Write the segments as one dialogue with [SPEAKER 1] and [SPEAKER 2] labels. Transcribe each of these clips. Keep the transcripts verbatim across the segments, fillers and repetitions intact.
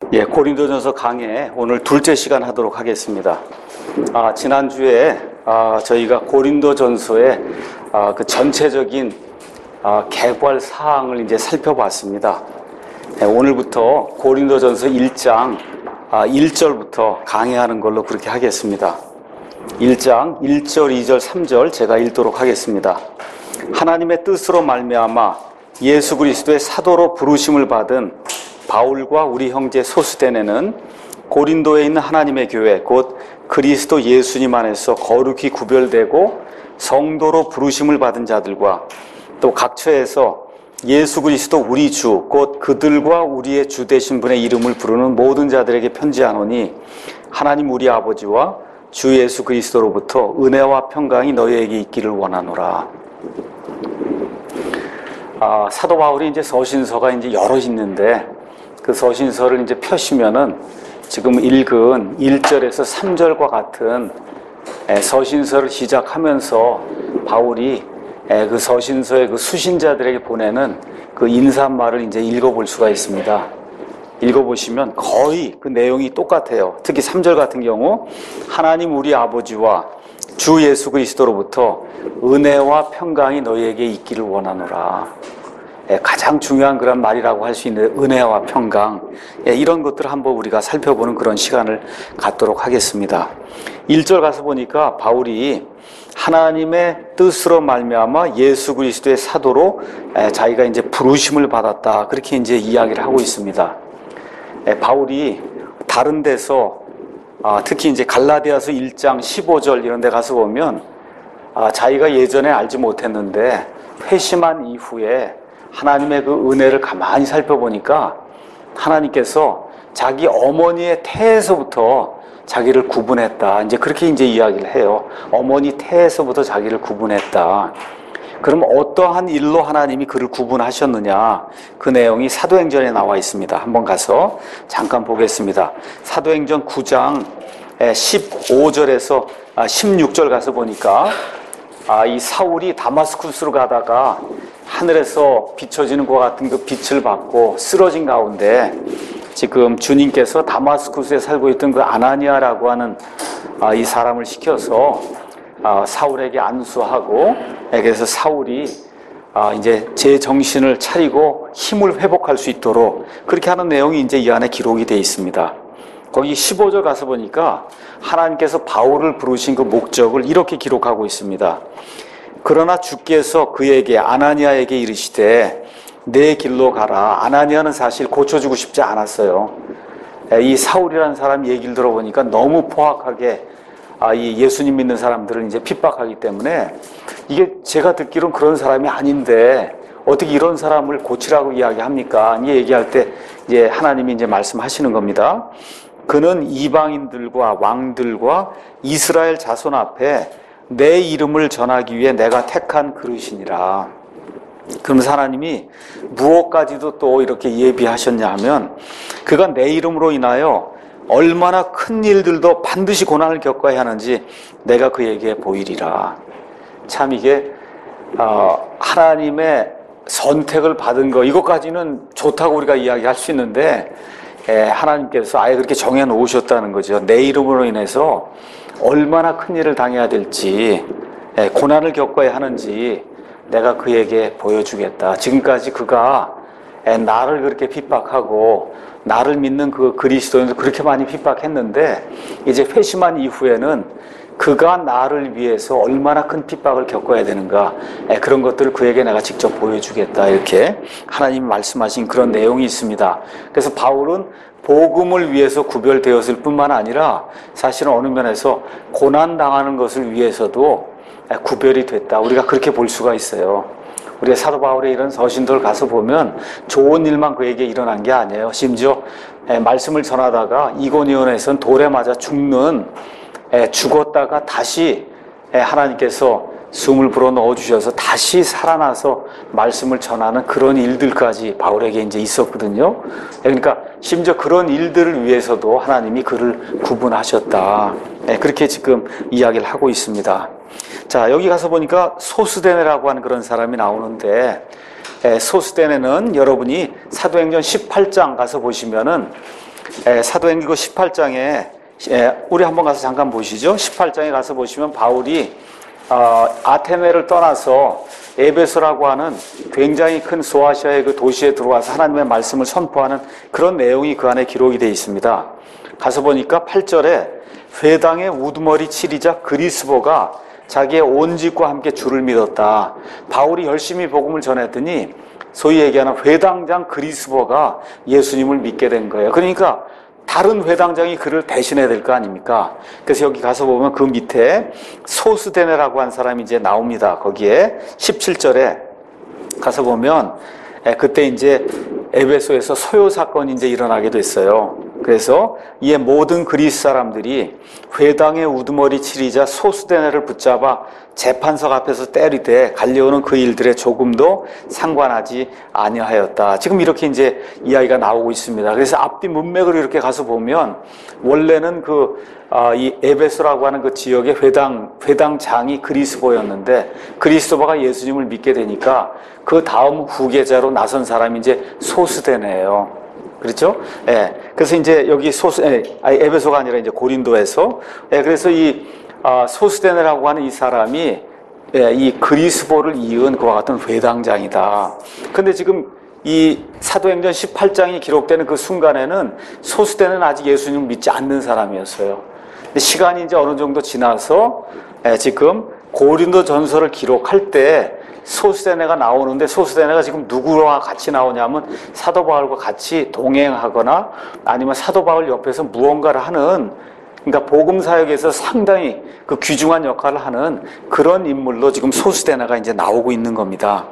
[SPEAKER 1] 예, 고린도전서 강해 오늘 둘째 시간 하도록 하겠습니다. 아, 지난주에 아, 저희가 고린도전서의 아, 그 전체적인 아, 개괄 사항을 이제 살펴봤습니다. 예, 오늘부터 고린도전서 일 장 아, 일 절부터 강해하는 걸로 그렇게 하겠습니다. 일 장 일 절, 이 절, 삼 절 제가 읽도록 하겠습니다. 하나님의 뜻으로 말미암아 예수 그리스도의 사도로 부르심을 받은 바울과 우리 형제 소스데네는 고린도에 있는 하나님의 교회 곧 그리스도 예수님 안에서 거룩히 구별되고 성도로 부르심을 받은 자들과 또 각처에서 예수 그리스도 우리 주 곧 그들과 우리의 주 되신 분의 이름을 부르는 모든 자들에게 편지하노니 하나님 우리 아버지와 주 예수 그리스도로부터 은혜와 평강이 너희에게 있기를 원하노라. 아, 사도 바울이 이제 서신서가 이제 여럿 있는데 그 서신서를 이제 펴시면은 지금 읽은 일 절에서 삼 절과 같은 서신서를 시작하면서 바울이 그 서신서의 그 수신자들에게 보내는 그 인사말을 이제 읽어볼 수가 있습니다. 읽어보시면 거의 그 내용이 똑같아요. 특히 삼 절 같은 경우 하나님 우리 아버지와 주 예수 그리스도로부터 은혜와 평강이 너희에게 있기를 원하노라. 가장 중요한 그런 말이라고 할 수 있는 은혜와 평강, 이런 것들을 한번 우리가 살펴보는 그런 시간을 갖도록 하겠습니다. 일 절 가서 보니까 바울이 하나님의 뜻으로 말미암아 예수 그리스도의 사도로 자기가 이제 부르심을 받았다, 그렇게 이제 이야기를 하고 있습니다. 바울이 다른 데서 특히 이제 갈라디아서 일 장 십오 절 이런 데 가서 보면 자기가 예전에 알지 못했는데 회심한 이후에 하나님의 그 은혜를 가만히 살펴보니까 하나님께서 자기 어머니의 태에서부터 자기를 구분했다. 이제 그렇게 이제 이야기를 해요. 어머니 태에서부터 자기를 구분했다. 그럼 어떠한 일로 하나님이 그를 구분하셨느냐? 그 내용이 사도행전에 나와 있습니다. 한번 가서 잠깐 보겠습니다. 사도행전 구 장 십오 절에서 십육 절 가서 보니까 아, 이 사울이 다마스쿠스로 가다가 하늘에서 비춰지는 것 같은 그 빛을 받고 쓰러진 가운데 지금 주님께서 다마스쿠스에 살고 있던 그 아나니아라고 하는 아, 이 사람을 시켜서 아, 사울에게 안수하고, 그래서 사울이 아, 이제 제 정신을 차리고 힘을 회복할 수 있도록 그렇게 하는 내용이 이제 이 안에 기록이 되어 있습니다. 거기 십오 절 가서 보니까 하나님께서 바울을 부르신 그 목적을 이렇게 기록하고 있습니다. 그러나 주께서 그에게 아나니아에게 이르시되 내 길로 가라. 아나니아는 사실 고쳐주고 싶지 않았어요. 이 사울이라는 사람 얘기를 들어보니까 너무 포악하게 이 예수님 믿는 사람들을 이제 핍박하기 때문에 이게 제가 듣기로는 그런 사람이 아닌데 어떻게 이런 사람을 고치라고 이야기합니까? 이 얘기할 때 이제 하나님이 이제 말씀하시는 겁니다. 그는 이방인들과 왕들과 이스라엘 자손 앞에 내 이름을 전하기 위해 내가 택한 그릇이니라. 그러면서 하나님이 무엇까지도 또 이렇게 예비하셨냐 하면 그가 내 이름으로 인하여 얼마나 큰 일들도 반드시 고난을 겪어야 하는지 내가 그에게 보이리라. 참 이게 어, 하나님의 선택을 받은 거, 이것까지는 좋다고 우리가 이야기할 수 있는데 에, 하나님께서 아예 그렇게 정해 놓으셨다는 거죠. 내 이름으로 인해서 얼마나 큰 일을 당해야 될지, 에, 고난을 겪어야 하는지 내가 그에게 보여주겠다. 지금까지 그가 에, 나를 그렇게 핍박하고 나를 믿는 그 그리스도인들 그렇게 많이 핍박했는데 이제 회심한 이후에는 그가 나를 위해서 얼마나 큰 핍박을 겪어야 되는가, 에, 그런 것들을 그에게 내가 직접 보여주겠다, 이렇게 하나님이 말씀하신 그런 내용이 있습니다. 그래서 바울은 복음을 위해서 구별되었을 뿐만 아니라 사실은 어느 면에서 고난당하는 것을 위해서도 구별이 됐다, 우리가 그렇게 볼 수가 있어요. 우리가 사도 바울의 이런 서신들 가서 보면 좋은 일만 그에게 일어난 게 아니에요. 심지어 말씀을 전하다가 이고니온에서는 돌에 맞아 죽는, 죽었다가 다시 하나님께서 숨을 불어 넣어주셔서 다시 살아나서 말씀을 전하는 그런 일들까지 바울에게 이제 있었거든요. 그러니까 심지어 그런 일들을 위해서도 하나님이 그를 구분하셨다, 그렇게 지금 이야기를 하고 있습니다. 자, 여기 가서 보니까 소스데네라고 하는 그런 사람이 나오는데, 소스데네는 여러분이 사도행전 십팔 장 가서 보시면은 에, 사도행전 십팔 장에 에, 우리 한번 가서 잠깐 보시죠. 십팔 장에 가서 보시면 바울이 어, 아테네를 떠나서 에베소라고 하는 굉장히 큰 소아시아의 그 도시에 들어와서 하나님의 말씀을 선포하는 그런 내용이 그 안에 기록이 되어 있습니다. 가서 보니까 팔 절에 회당의 우두머리 치리자 그리스보가 자기의 온 집과 함께 주를 믿었다. 바울이 열심히 복음을 전했더니 소위 얘기하는 회당장 그리스보가 예수님을 믿게 된 거예요. 그러니까 다른 회당장이 그를 대신해야 될 거 아닙니까? 그래서 여기 가서 보면 그 밑에 소스데네라고 한 사람이 이제 나옵니다. 거기에 십칠 절에 가서 보면 그때 이제 에베소에서 소요 사건이 이제 일어나게 됐어요. 그래서 이에 모든 그리스 사람들이 회당의 우두머리 치리자 소스데네를 붙잡아 재판석 앞에서 때리되 갈리오는 그 일들에 조금도 상관하지 아니하였다. 지금 이렇게 이제 이야기가 나오고 있습니다. 그래서 앞뒤 문맥을 이렇게 가서 보면 원래는 그 아, 이 에베소라고 하는 그 지역의 회당 회당장이 그리스보였는데 그리스도가 예수님을 믿게 되니까 그 다음 후계자로 나선 사람이 이제 소스데네예요. 그렇죠? 예. 그래서 이제 여기 소스, 예, 아니, 에베소가 아니라 이제 고린도에서, 예, 그래서 이, 아, 소스데네라고 하는 이 사람이, 예, 이 그리스보를 이은 그와 같은 회당장이다. 근데 지금 이 사도행전 십팔 장이 기록되는 그 순간에는 소스데네는 아직 예수님을 믿지 않는 사람이었어요. 근데 시간이 이제 어느 정도 지나서, 예, 지금 고린도 전서를 기록할 때 소스데네가 나오는데 소스데네가 지금 누구와 같이 나오냐면 사도 바울과 같이 동행하거나 아니면 사도 바울 옆에서 무언가를 하는, 그러니까 복음 사역에서 상당히 그 귀중한 역할을 하는 그런 인물로 지금 소스데네가 이제 나오고 있는 겁니다.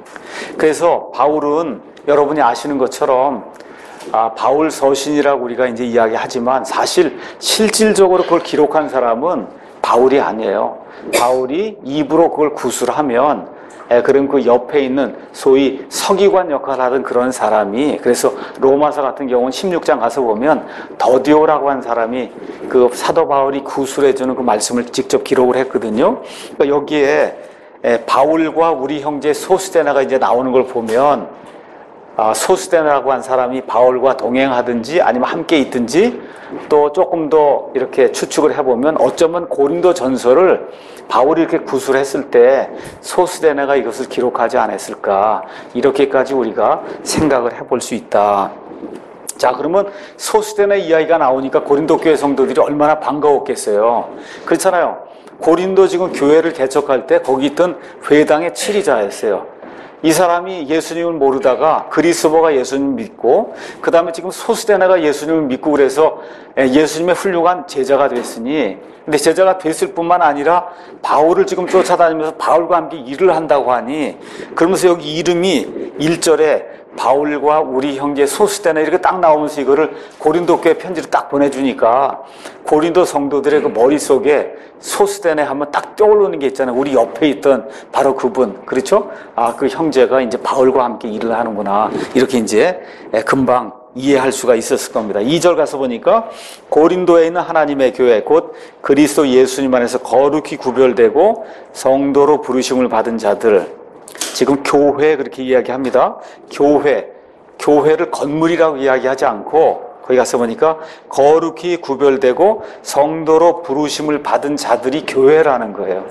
[SPEAKER 1] 그래서 바울은 여러분이 아시는 것처럼 아, 바울 서신이라고 우리가 이제 이야기하지만 사실 실질적으로 그걸 기록한 사람은 바울이 아니에요. 바울이 입으로 그걸 구술하면 예, 그럼 그 옆에 있는 소위 서기관 역할을 하던 그런 사람이, 그래서 로마서 같은 경우는 십육 장 가서 보면 더디오라고 한 사람이 그 사도 바울이 구술해주는 그 말씀을 직접 기록을 했거든요. 그러니까 여기에 예, 바울과 우리 형제 소스데나가 이제 나오는 걸 보면 아, 소스데나라고 한 사람이 바울과 동행하든지 아니면 함께 있든지 또 조금 더 이렇게 추측을 해보면 어쩌면 고린도 전서를 바울이 이렇게 구술했을 때 소스데네가 이것을 기록하지 않았을까, 이렇게까지 우리가 생각을 해볼 수 있다. 자, 그러면 소스데네 이야기가 나오니까 고린도 교회 성도들이 얼마나 반가웠겠어요. 그렇잖아요. 고린도 지금 교회를 개척할 때 거기 있던 회당의 치리자였어요. 이 사람이 예수님을 모르다가 그리스도가 예수님을 믿고 그 다음에 지금 소스데네가 예수님을 믿고 그래서 예수님의 훌륭한 제자가 됐으니, 근데 제자가 됐을 뿐만 아니라 바울을 지금 쫓아다니면서 바울과 함께 일을 한다고 하니, 그러면서 여기 이름이 일 절에 바울과 우리 형제 소스데네 이렇게 딱 나오면서 이거를 고린도 교회 편지를 딱 보내주니까 고린도 성도들의 그 머릿속에 소스데네 하면 딱 떠오르는 게 있잖아요. 우리 옆에 있던 바로 그분, 그렇죠? 아, 그 형제가 이제 바울과 함께 일을 하는구나, 이렇게 이제 금방 이해할 수가 있었을 겁니다. 이 절 가서 보니까 고린도에 있는 하나님의 교회 곧 그리스도 예수님 안에서 거룩히 구별되고 성도로 부르심을 받은 자들, 지금 교회 그렇게 이야기합니다. 교회, 교회를 건물이라고 이야기하지 않고 거기 가서 보니까 거룩히 구별되고 성도로 부르심을 받은 자들이 교회라는 거예요.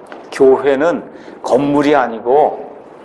[SPEAKER 1] 교회는 건물이 아니고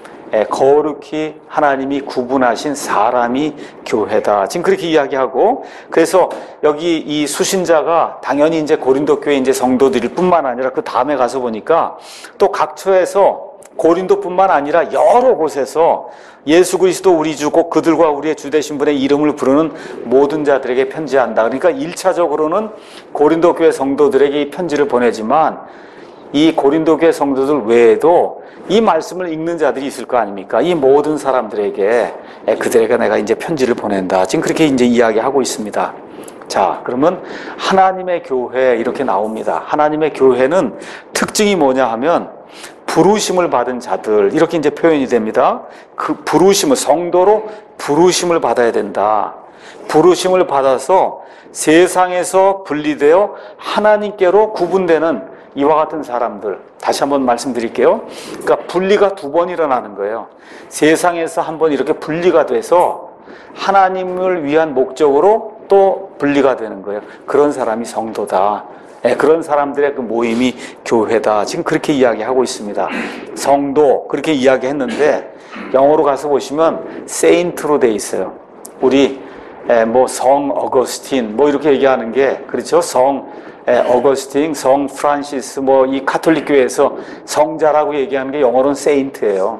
[SPEAKER 1] 거룩히 하나님이 구분하신 사람이 교회다. 지금 그렇게 이야기하고, 그래서 여기 이 수신자가 당연히 이제 고린도 교회 이제 성도들일 뿐만 아니라 그 다음에 가서 보니까 또 각처에서 고린도뿐만 아니라 여러 곳에서 예수 그리스도 우리 주 곧 그들과 우리의 주 되신 분의 이름을 부르는 모든 자들에게 편지한다. 그러니까 일 차적으로는 고린도 교회 성도들에게 이 편지를 보내지만 이 고린도 교회 성도들 외에도 이 말씀을 읽는 자들이 있을 거 아닙니까? 이 모든 사람들에게 그들에게 내가 이제 편지를 보낸다. 지금 그렇게 이제 이야기하고 있습니다. 자, 그러면 하나님의 교회 이렇게 나옵니다. 하나님의 교회는 특징이 뭐냐 하면 부르심을 받은 자들, 이렇게 이제 표현이 됩니다. 그 부르심을, 성도로 부르심을 받아야 된다. 부르심을 받아서 세상에서 분리되어 하나님께로 구분되는 이와 같은 사람들, 다시 한번 말씀드릴게요. 그러니까 분리가 두 번 일어나는 거예요. 세상에서 한번 이렇게 분리가 돼서 하나님을 위한 목적으로 또 또 분리가 되는 거예요. 그런 사람이 성도다. 예, 그런 사람들의 그 모임이 교회다. 지금 그렇게 이야기하고 있습니다. 성도 그렇게 이야기했는데 영어로 가서 보시면 세인트로 돼 있어요. 우리 예, 뭐 성 어거스틴 뭐 이렇게 얘기하는 게 그렇죠. 성 예, 어거스틴, 성 프란시스 뭐 이 가톨릭 교회에서 성자라고 얘기하는 게 영어로는 세인트예요.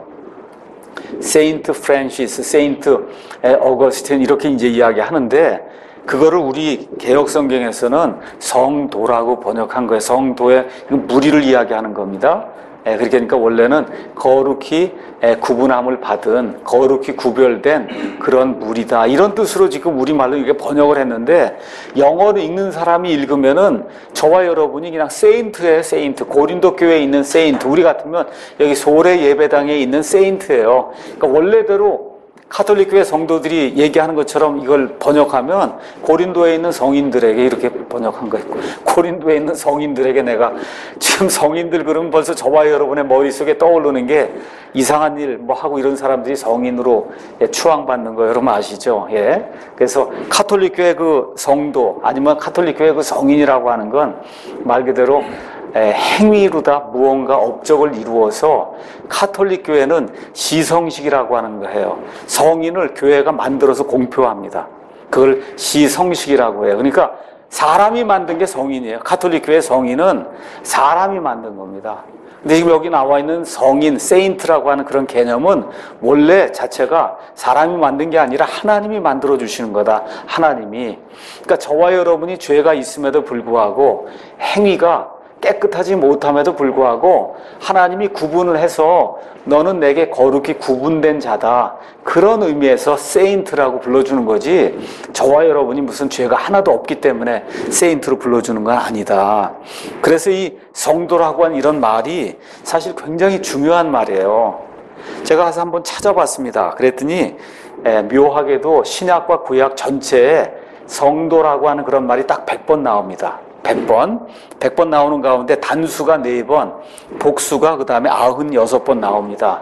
[SPEAKER 1] 세인트 프란시스, 세인트 어거스틴 이렇게 이제 이야기하는데 그거를 우리 개역 성경에서는 성도라고 번역한 거예요. 성도의 무리를 이야기하는 겁니다. 예, 그러니까 원래는 거룩히 예, 구분함을 받은 거룩히 구별된 그런 무리다 이런 뜻으로 지금 우리말로 이게 번역을 했는데 영어를 읽는 사람이 읽으면은 저와 여러분이 그냥 세인트예요. 세인트 고린도 교회에 있는 세인트 우리 같으면 여기 소래 예배당에 있는 세인트예요. 그러니까 원래대로 가톨릭 교회 성도들이 얘기하는 것처럼 이걸 번역하면 고린도에 있는 성인들에게 이렇게 번역한 거예요. 고린도에 있는 성인들에게 내가 지금 성인들 그러면 벌써 저와 여러분의 머릿속에 떠오르는 게 이상한 일 뭐 하고 이런 사람들이 성인으로 예, 추앙받는 거 여러분 아시죠? 예. 그래서 가톨릭 교회 그 성도 아니면 가톨릭 교회 그 성인이라고 하는 건 말 그대로 에, 행위로다 무언가 업적을 이루어서 가톨릭 교회는 시성식이라고 하는 거예요. 성인을 교회가 만들어서 공표합니다. 그걸 시성식이라고 해요. 그러니까 사람이 만든 게 성인이에요. 가톨릭 교회 성인은 사람이 만든 겁니다. 근데 지금 여기 나와 있는 성인, 세인트라고 하는 그런 개념은 원래 자체가 사람이 만든 게 아니라 하나님이 만들어 주시는 거다. 하나님이. 그러니까 저와 여러분이 죄가 있음에도 불구하고 행위가 깨끗하지 못함에도 불구하고 하나님이 구분을 해서 너는 내게 거룩히 구분된 자다. 그런 의미에서 세인트라고 불러주는 거지 저와 여러분이 무슨 죄가 하나도 없기 때문에 세인트로 불러주는 건 아니다. 그래서 이 성도라고 하는 이런 말이 사실 굉장히 중요한 말이에요. 제가 가서 한번 찾아봤습니다. 그랬더니 에, 묘하게도 신약과 구약 전체에 성도라고 하는 그런 말이 딱 백 번 나옵니다. 백 번, 백 번 나오는 가운데 단수가 네 번, 복수가 그 다음에 구십육 번 나옵니다.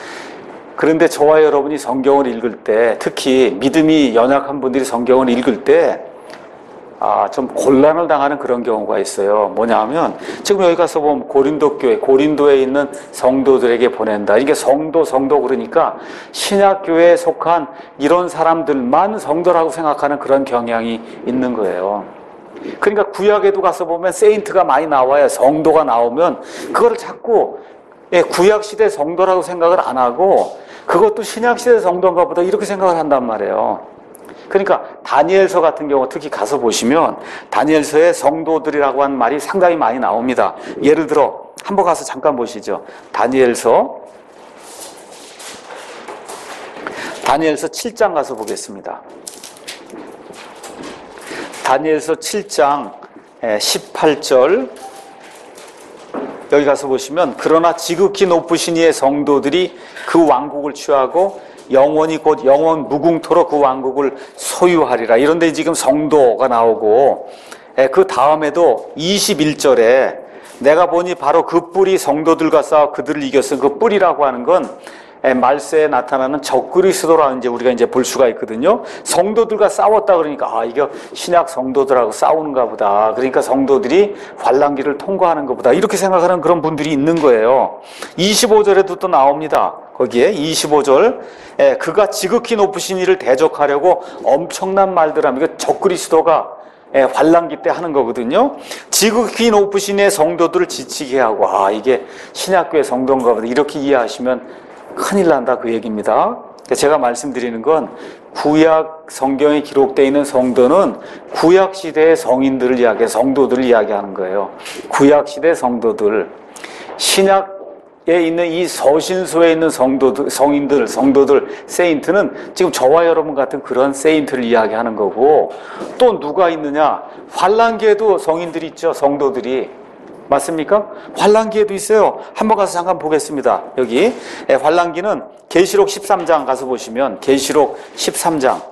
[SPEAKER 1] 그런데 저와 여러분이 성경을 읽을 때, 특히 믿음이 연약한 분들이 성경을 읽을 때, 아, 좀 곤란을 당하는 그런 경우가 있어요. 뭐냐 하면, 지금 여기 가서 보면 고린도 교회, 고린도에 있는 성도들에게 보낸다. 이게 성도, 성도 그러니까 신약교회에 속한 이런 사람들만 성도라고 생각하는 그런 경향이 있는 거예요. 그러니까 구약에도 가서 보면 세인트가 많이 나와요. 성도가 나오면 그거를 자꾸 예, 구약시대 성도라고 생각을 안 하고 그것도 신약시대 성도인가 보다 이렇게 생각을 한단 말이에요. 그러니까 다니엘서 같은 경우 특히 가서 보시면 다니엘서에 성도들이라고 하는 말이 상당히 많이 나옵니다. 예를 들어 한번 가서 잠깐 보시죠. 다니엘서 다니엘서 칠 장 가서 보겠습니다. 다니엘서 칠 장 십팔 절 여기 가서 보시면 그러나 지극히 높으신 이의 성도들이 그 왕국을 취하고 영원히 곧 영원 무궁토록 그 왕국을 소유하리라. 이런데 지금 성도가 나오고 그 다음에도 이십일 절에 내가 보니 바로 그 뿔이 성도들과 싸워 그들을 이겼어. 그 뿔이라고 하는 건 말세에 나타나는 적그리스도라는 이제 우리가 이제 볼 수가 있거든요. 성도들과 싸웠다 그러니까 아 이게 신약 성도들하고 싸우는가 보다. 그러니까 성도들이 환란기를 통과하는 것보다 이렇게 생각하는 그런 분들이 있는 거예요. 이십오 절에도 또 나옵니다. 거기에 이십오 절 예, 그가 지극히 높으신 이를 대적하려고 엄청난 말들 하면 이거 적그리스도가 예, 환란기 때 하는 거거든요. 지극히 높으신 이의 성도들을 지치게 하고 아 이게 신약교회 성도인가 보다 이렇게 이해하시면 큰일 난다 그 얘기입니다. 제가 말씀드리는 건 구약 성경에 기록되어 있는 성도는 구약 시대의 성인들을 이야기해 성도들을 이야기하는 거예요. 구약 시대 성도들 신약에 있는 이 서신서에 있는 성도들, 성인들, 성도들, 세인트는 지금 저와 여러분 같은 그런 세인트를 이야기하는 거고 또 누가 있느냐? 환란기에도 성인들이 있죠. 성도들이. 맞습니까? 환란기에도 있어요. 한번 가서 잠깐 보겠습니다. 여기 예, 환란기는 계시록 십삼 장 가서 보시면 계시록 십삼 장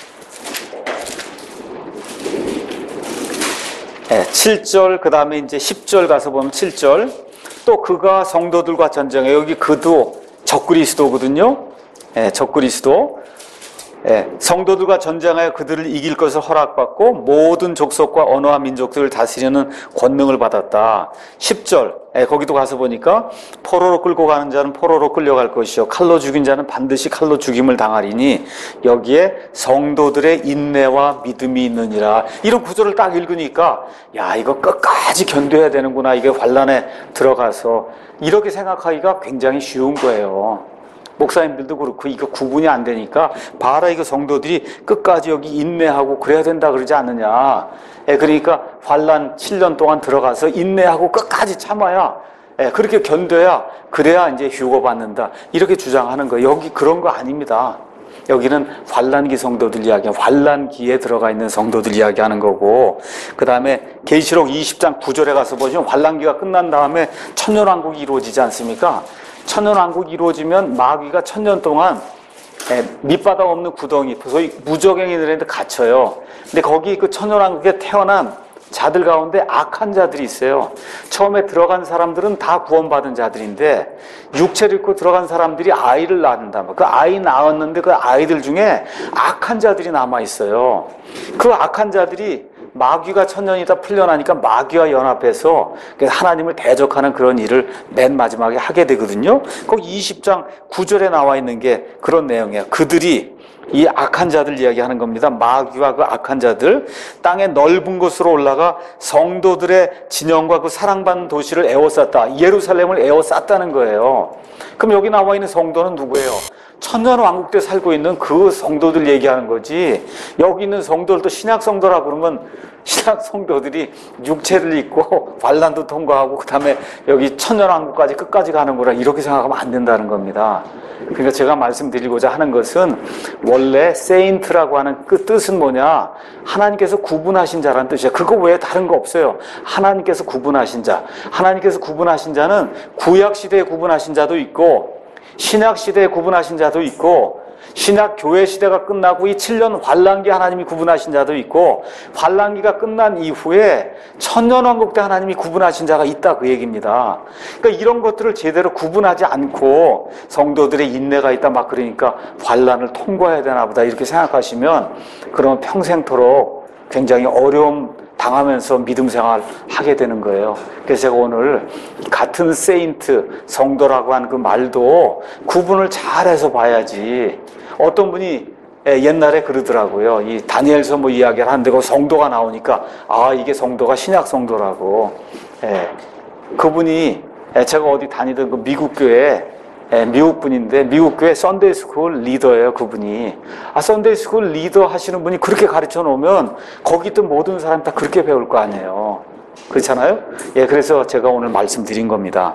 [SPEAKER 1] 예, 칠 절 그 다음에 이제 십 절 가서 보면 칠 절 또 그가 성도들과 전쟁해 여기 그도 적그리스도거든요. 예, 적그리스도 예, 성도들과 전쟁하여 그들을 이길 것을 허락받고 모든 족속과 언어와 민족들을 다스리는 권능을 받았다. 십 절 예, 거기도 가서 보니까 포로로 끌고 가는 자는 포로로 끌려갈 것이요 칼로 죽인 자는 반드시 칼로 죽임을 당하리니 여기에 성도들의 인내와 믿음이 있느니라. 이런 구절을 딱 읽으니까 야, 이거 끝까지 견뎌야 되는구나. 이게 환난에 들어가서 이렇게 생각하기가 굉장히 쉬운 거예요. 목사님들도 그렇고 이거 구분이 안 되니까 봐라, 이거 성도들이 끝까지 여기 인내하고 그래야 된다 그러지 않느냐. 예, 그러니까 환난 칠 년 동안 들어가서 인내하고 끝까지 참아야, 예, 그렇게 견뎌야 그래야 이제 휴거 받는다 이렇게 주장하는 거예요. 여기 그런 거 아닙니다. 여기는 환난기 성도들 이야기, 환난기에 들어가 있는 성도들 이야기하는 거고, 그 다음에 계시록 이십 장 구 절에 가서 보시면 환난기가 끝난 다음에 천년왕국이 이루어지지 않습니까? 천년왕국이 이루어지면 마귀가 천년 동안 밑바닥 없는 구덩이, 소위 무적행이들한테 갇혀요. 근데 거기 그 천년왕국에 태어난 자들 가운데 악한 자들이 있어요. 처음에 들어간 사람들은 다 구원받은 자들인데 육체를 입고 들어간 사람들이 아이를 낳는다. 그 아이 낳았는데 그 아이들 중에 악한 자들이 남아 있어요. 그 악한 자들이 마귀가 천년이다 풀려나니까 마귀와 연합해서 하나님을 대적하는 그런 일을 맨 마지막에 하게 되거든요. 거기 이십 장 구 절에 나와 있는 게 그런 내용이에요. 그들이 이 악한 자들 이야기하는 겁니다. 마귀와 그 악한 자들 땅의 넓은 곳으로 올라가 성도들의 진영과 그 사랑받는 도시를 에워쌌다. 예루살렘을 에워쌌다는 거예요. 그럼 여기 나와 있는 성도는 누구예요? 천년 왕국 때 살고 있는 그 성도들 얘기하는 거지. 여기 있는 성도들도 신약 성도라 그러면 신약 성도들이 육체를 입고 환난도 통과하고 그 다음에 여기 천년 왕국까지 끝까지 가는 거라 이렇게 생각하면 안 된다는 겁니다. 그러니까 제가 말씀드리고자 하는 것은 원래 세인트라고 하는 그 뜻은 뭐냐, 하나님께서 구분하신 자라는 뜻이야. 그거 외에 다른 거 없어요. 하나님께서 구분하신 자, 하나님께서 구분하신 자는 구약 시대에 구분하신 자도 있고 신약 시대에 구분하신 자도 있고 신약 교회 시대가 끝나고 이 칠 년 환난기 하나님이 구분하신 자도 있고 환난기가 끝난 이후에 천년왕국 때 하나님이 구분하신 자가 있다, 그 얘기입니다. 그러니까 이런 것들을 제대로 구분하지 않고 성도들의 인내가 있다 막 그러니까 환난을 통과해야 되나 보다 이렇게 생각하시면 그러면 평생토록 굉장히 어려움 당하면서 믿음 생활 하게 되는 거예요. 그래서 제가 오늘 같은 세인트, 성도라고 하는 그 말도 구분을 잘해서 봐야지. 어떤 분이 옛날에 그러더라고요. 이 다니엘서 뭐 이야기를 하는데 그 성도가 나오니까 아, 이게 성도가 신약 성도라고. 예. 그분이 제가 어디 다니던 그 미국 교회 예, 미국 분인데 미국 교회 썬데이 스쿨 리더예요, 그분이. 아, 썬데이 스쿨 리더 하시는 분이 그렇게 가르쳐 놓으면 거기 있던 모든 사람 다 그렇게 배울 거 아니에요. 그렇잖아요? 예, 그래서 제가 오늘 말씀드린 겁니다.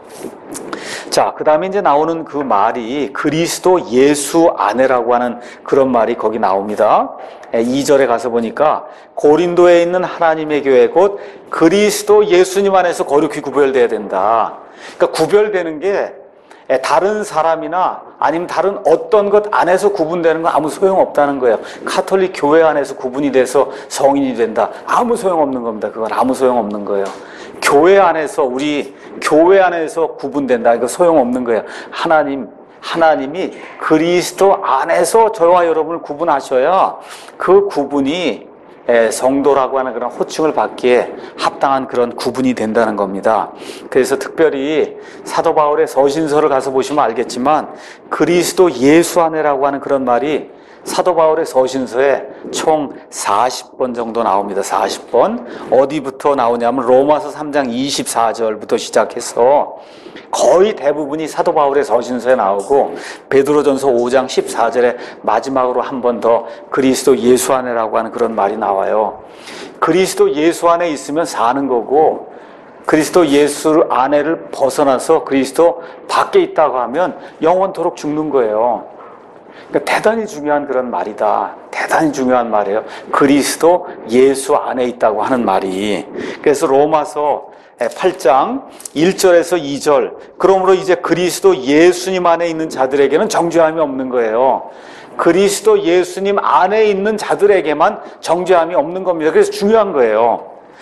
[SPEAKER 1] 자, 그 다음에 이제 나오는 그 말이 그리스도 예수 안에라고 하는 그런 말이 거기 나옵니다. 이 절에 가서 보니까 고린도에 있는 하나님의 교회 곧 그리스도 예수님 안에서 거룩히 구별돼야 된다. 그러니까 구별되는 게 다른 사람이나 아니면 다른 어떤 것 안에서 구분되는 건 아무 소용없다는 거예요. 카톨릭 교회 안에서 구분이 돼서 성인이 된다. 아무 소용없는 겁니다. 그건 아무 소용없는 거예요. 교회 안에서, 우리 교회 안에서 구분된다. 이거 소용없는 거예요. 하나님, 하나님이 그리스도 안에서 저와 여러분을 구분하셔야 그 구분이 성도라고 하는 그런 호칭을 받기에 합당한 그런 구분이 된다는 겁니다. 그래서 특별히 사도 바울의 서신서를 가서 보시면 알겠지만 그리스도 예수 안에라고 하는 그런 말이 사도 바울의 서신서에 총 사십 번 정도 나옵니다. 사십 번. 어디부터 나오냐면 로마서 삼 장 이십사 절부터 시작해서 거의 대부분이 사도 바울의 서신서에 나오고 베드로전서 오 장 십사 절에 마지막으로 한 번 더 그리스도 예수 안에라고 하는 그런 말이 나와요. 그리스도 예수 안에 있으면 사는 거고 그리스도 예수 안에를 벗어나서 그리스도 밖에 있다고 하면 영원토록 죽는 거예요. 그러니까 대단히 중요한 그런 말이다. 대단히 중요한 말이에요. 그리스도 예수 안에 있다고 하는 말이. 그래서 로마서 팔 장 일 절에서 이 절, 그러므로 이제 그리스도 예수님 안에 있는 자들에게는 정죄함이 없는 거예요. 그리스도 예수님 안에 있는 자들에게만 정죄함이 없는 겁니다. 그래서 중요한 거예요.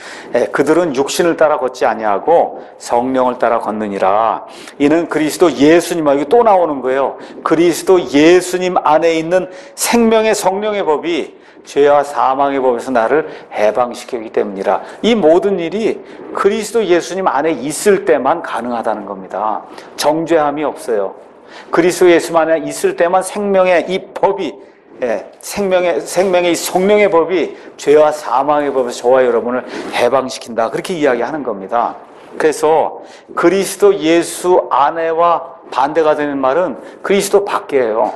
[SPEAKER 1] 예, 그들은 육신을 따라 걷지 아니하고 성령을 따라 걷느니라. 이는 그리스도 예수님, 여기 또 나오는 거예요. 그리스도 예수님 안에 있는 생명의 성령의 법이 죄와 사망의 법에서 나를 해방시키기 때문이라. 이 모든 일이 그리스도 예수님 안에 있을 때만 가능하다는 겁니다. 정죄함이 없어요. 그리스도 예수 안에 있을 때만 생명의 이 법이, 예, 생명의, 생명의 이 성령의 법이 죄와 사망의 법에서 저와 여러분을 해방시킨다. 그렇게 이야기하는 겁니다. 그래서 그리스도 예수 안에와 반대가 되는 말은 그리스도 밖에예요.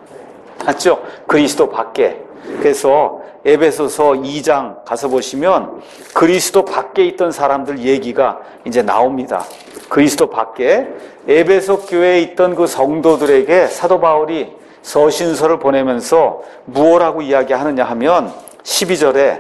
[SPEAKER 1] 맞죠? 그리스도 밖에. 그래서 에베소서 이 장 가서 보시면 그리스도 밖에 있던 사람들 얘기가 이제 나옵니다. 그리스도 밖에 에베소 교회에 있던 그 성도들에게 사도 바울이 서신서를 보내면서 무엇라고 이야기하느냐 하면 십이 절에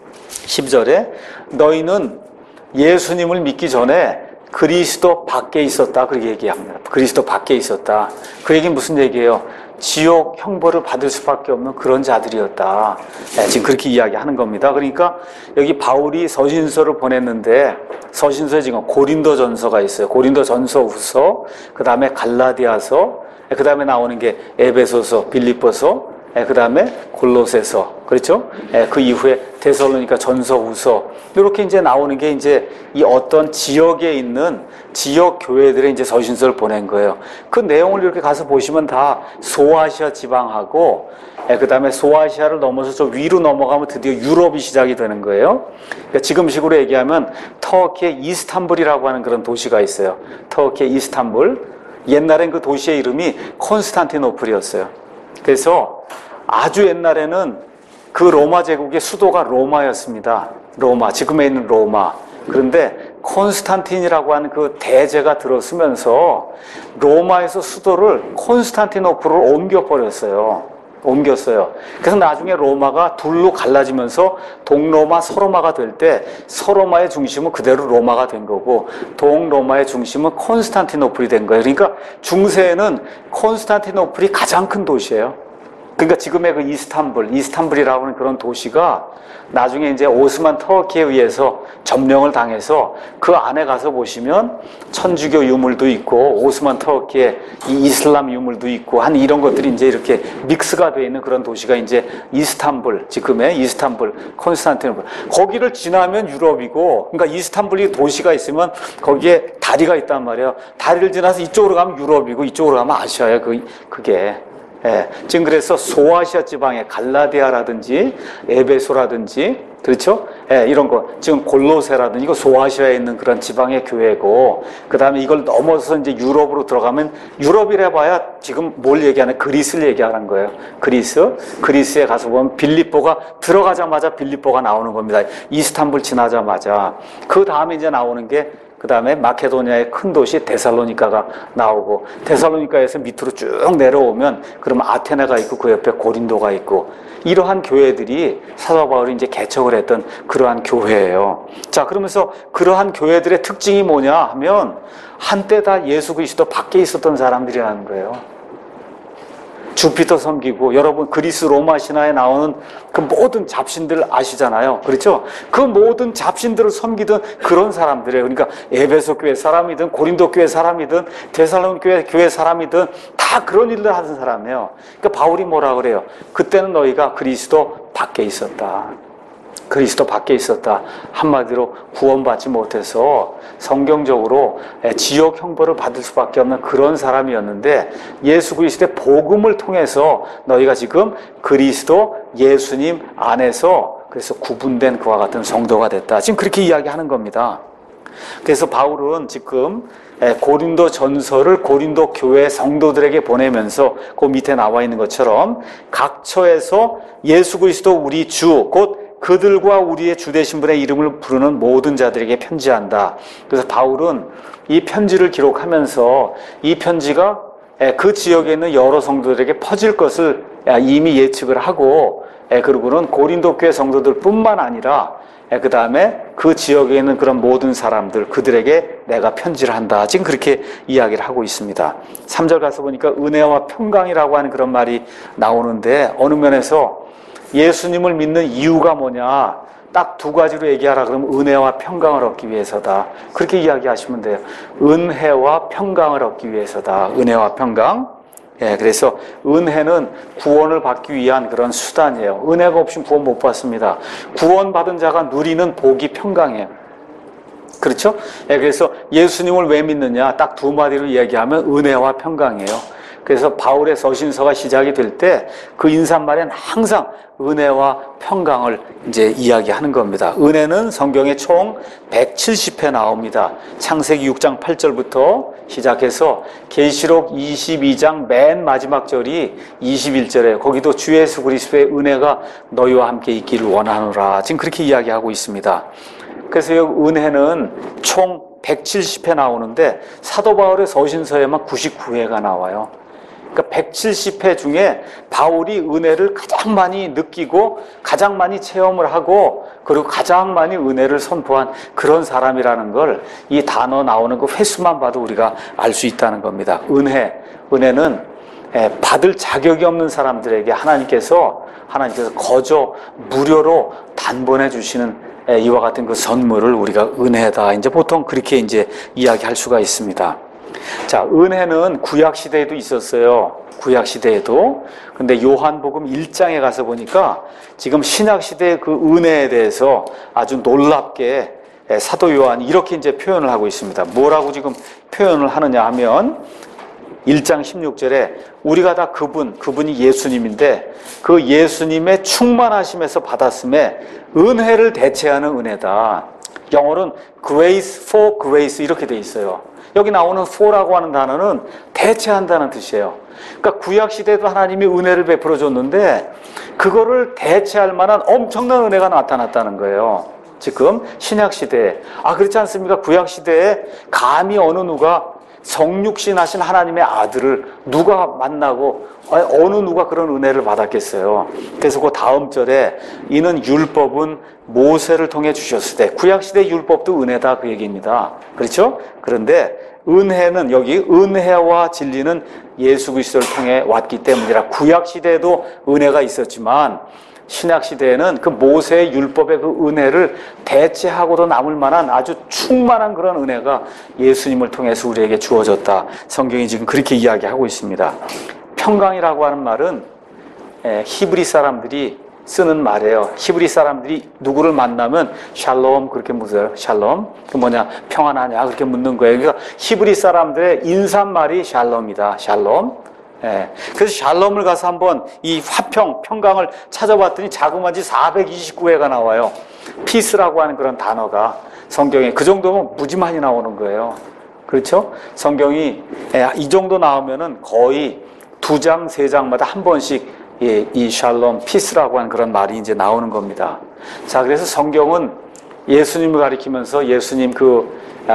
[SPEAKER 1] 십이 절에 너희는 예수님을 믿기 전에 그리스도 밖에 있었다. 그렇게 얘기합니다. 그리스도 밖에 있었다. 그 얘기는 무슨 얘기예요? 지옥 형벌을 받을 수밖에 없는 그런 자들이었다. 네, 지금 그렇게 이야기하는 겁니다. 그러니까 여기 바울이 서신서를 보냈는데 서신서에 지금 고린도전서가 있어요. 고린도전서 후서, 그 다음에 갈라디아서, 그 다음에 나오는 게 에베소서, 빌립보서, 그 다음에 골로새서, 그렇죠? 그 이후에 데살로니가 전서, 후서, 이렇게 이제 나오는 게 이제 이 어떤 지역에 있는 지역 교회들의 이제 서신서를 보낸 거예요. 그 내용을 이렇게 가서 보시면 다 소아시아 지방하고, 그 다음에 소아시아를 넘어서 저 위로 넘어가면 드디어 유럽이 시작이 되는 거예요. 그러니까 지금식으로 얘기하면 터키의 이스탄불이라고 하는 그런 도시가 있어요. 터키의 이스탄불. 옛날엔 그 도시의 이름이 콘스탄티노플이었어요. 그래서 아주 옛날에는 그 로마 제국의 수도가 로마였습니다. 로마, 지금에 있는 로마. 그런데 콘스탄틴이라고 하는 그 대제가 들어서면서 로마에서 수도를 콘스탄티노플로 옮겨버렸어요. 옮겼어요. 그래서 나중에 로마가 둘로 갈라지면서 동로마, 서로마가 될 때 서로마의 중심은 그대로 로마가 된 거고 동로마의 중심은 콘스탄티노플이 된 거예요. 그러니까 중세에는 콘스탄티노플이 가장 큰 도시예요. 그러니까 지금의 그 이스탄불, 이스탄불이라고 하는 그런 도시가 나중에 이제 오스만 터키에 의해서 점령을 당해서 그 안에 가서 보시면 천주교 유물도 있고 오스만 터키의 이 이슬람 유물도 있고 한 이런 것들이 이제 이렇게 믹스가 되어 있는 그런 도시가 이제 이스탄불, 지금의 이스탄불, 콘스탄티노플. 거기를 지나면 유럽이고, 그러니까 이스탄불이 도시가 있으면 거기에 다리가 있단 말이에요. 다리를 지나서 이쪽으로 가면 유럽이고 이쪽으로 가면 아시아예요. 그, 그게. 예, 지금 그래서 소아시아 지방의 갈라디아라든지 에베소라든지 그렇죠? 예, 이런 거 지금 골로새라든지 이거 소아시아에 있는 그런 지방의 교회고 그 다음에 이걸 넘어서 이제 유럽으로 들어가면 유럽이라 봐야 지금 뭘 얘기하는 그리스를 얘기하는 거예요. 그리스 그리스에 가서 보면 빌립보가 들어가자마자 빌립보가 나오는 겁니다. 이스탄불 지나자마자 그 다음에 이제 나오는 게 그 다음에 마케도니아의 큰 도시 데살로니카가 나오고 데살로니카에서 밑으로 쭉 내려오면 그러면 아테네가 있고 그 옆에 고린도가 있고 이러한 교회들이 사도 바울이 이제 개척을 했던 그러한 교회예요. 자, 그러면서 그러한 교회들의 특징이 뭐냐 하면 한때 다 예수 그리스도 밖에 있었던 사람들이라는 거예요. 주피터 섬기고 여러분 그리스 로마 신화에 나오는 그 모든 잡신들 아시잖아요. 그렇죠? 그 모든 잡신들을 섬기던 그런 사람들이에요. 그러니까 에베소 교회 사람이든 고린도 교회 사람이든 데살로니가 교회, 교회 사람이든 다 그런 일을 하던 사람이에요. 그러니까 바울이 뭐라 그래요? 그때는 너희가 그리스도 밖에 있었다. 그리스도 밖에 있었다. 한마디로 구원받지 못해서 성경적으로 지옥 형벌을 받을 수밖에 없는 그런 사람이었는데 예수 그리스도의 복음을 통해서 너희가 지금 그리스도 예수님 안에서 그래서 구분된 그와 같은 성도가 됐다. 지금 그렇게 이야기하는 겁니다. 그래서 바울은 지금 고린도 전서를 고린도 교회 성도들에게 보내면서 그 밑에 나와 있는 것처럼 각처에서 예수 그리스도 우리 주 곧 그들과 우리의 주되신 분의 이름을 부르는 모든 자들에게 편지한다. 그래서 바울은 이 편지를 기록하면서 이 편지가 그 지역에 있는 여러 성도들에게 퍼질 것을 이미 예측을 하고 그리고는 고린도 교회 성도들 뿐만 아니라 그 다음에 그 지역에 있는 그런 모든 사람들 그들에게 내가 편지를 한다. 지금 그렇게 이야기를 하고 있습니다. 삼 절 가서 보니까 은혜와 평강이라고 하는 그런 말이 나오는데 어느 면에서 예수님을 믿는 이유가 뭐냐? 딱 두 가지로 얘기하라 그러면 은혜와 평강을 얻기 위해서다. 그렇게 이야기하시면 돼요. 은혜와 평강을 얻기 위해서다. 은혜와 평강. 예, 그래서 은혜는 구원을 받기 위한 그런 수단이에요. 은혜가 없이 구원 못 받습니다. 구원받은 자가 누리는 복이 평강이에요. 그렇죠? 예, 그래서 예수님을 왜 믿느냐? 딱 두 마디로 이야기하면 은혜와 평강이에요. 그래서 바울의 서신서가 시작이 될 때 그 인사말에는 항상 은혜와 평강을 이제 이야기하는 겁니다. 은혜는 성경에 총 백칠십 회 나옵니다. 창세기 육 장 팔 절부터 시작해서 계시록 이십이 장 맨 마지막 절이 이십일 절에 거기도 주 예수 그리스도의 은혜가 너희와 함께 있기를 원하노라. 지금 그렇게 이야기하고 있습니다. 그래서 이 은혜는 총 백칠십 회 나오는데 사도 바울의 서신서에만 구십구 회가 나와요. 그러니까 백칠십 회 중에 바울이 은혜를 가장 많이 느끼고 가장 많이 체험을 하고 그리고 가장 많이 은혜를 선포한 그런 사람이라는 걸 이 단어 나오는 그 횟수만 봐도 우리가 알 수 있다는 겁니다. 은혜, 은혜는 받을 자격이 없는 사람들에게 하나님께서 하나님께서 거저 무료로 단번에 주시는 이와 같은 그 선물을 우리가 은혜다. 이제 보통 그렇게 이제 이야기할 수가 있습니다. 자, 은혜는 구약 시대에도 있었어요. 구약 시대에도. 근데 요한복음 일 장에 가서 보니까 지금 신약 시대의 그 은혜에 대해서 아주 놀랍게 사도 요한이 이렇게 이제 표현을 하고 있습니다. 뭐라고 지금 표현을 하느냐 하면 일 장 십육 절에 우리가 다 그분, 그분이 예수님인데 그 예수님의 충만하심에서 받았음에 은혜를 대체하는 은혜다. 영어로는 grace for grace 이렇게 돼 있어요. 여기 나오는 for라고 하는 단어는 대체한다는 뜻이에요. 그러니까 구약시대에도 하나님이 은혜를 베풀어 줬는데 그거를 대체할 만한 엄청난 은혜가 나타났다는 거예요. 지금 신약시대에. 아, 그렇지 않습니까? 구약시대에 감히 어느 누가 성육신 하신 하나님의 아들을 누가 만나고 어느 누가 그런 은혜를 받았겠어요. 그래서 그 다음 절에 이는 율법은 모세를 통해 주셨을 때 구약시대 율법도 은혜다 그 얘기입니다. 그렇죠? 그런데 은혜는 여기 은혜와 진리는 예수 그리스도를 통해 왔기 때문이라 구약시대에도 은혜가 있었지만 신약시대에는 그 모세의 율법의 그 은혜를 대체하고도 남을 만한 아주 충만한 그런 은혜가 예수님을 통해서 우리에게 주어졌다. 성경이 지금 그렇게 이야기하고 있습니다. 평강이라고 하는 말은 히브리 사람들이 쓰는 말이에요. 히브리 사람들이 누구를 만나면 샬롬 그렇게 묻어요. 샬롬. 그 뭐냐 평안하냐 그렇게 묻는 거예요. 그러니까 히브리 사람들의 인사말이 샬롬이다. 샬롬. 예. 그래서 샬롬을 가서 한번 이 화평, 평강을 찾아봤더니 자그마치 사백이십구 회가 나와요. 피스라고 하는 그런 단어가 성경에 그 정도면 무지 많이 나오는 거예요. 그렇죠? 성경이 예, 이 정도 나오면은 거의 두 장, 세 장마다 한 번씩 예, 이 샬롬, 피스라고 하는 그런 말이 이제 나오는 겁니다. 자, 그래서 성경은 예수님을 가리키면서 예수님 그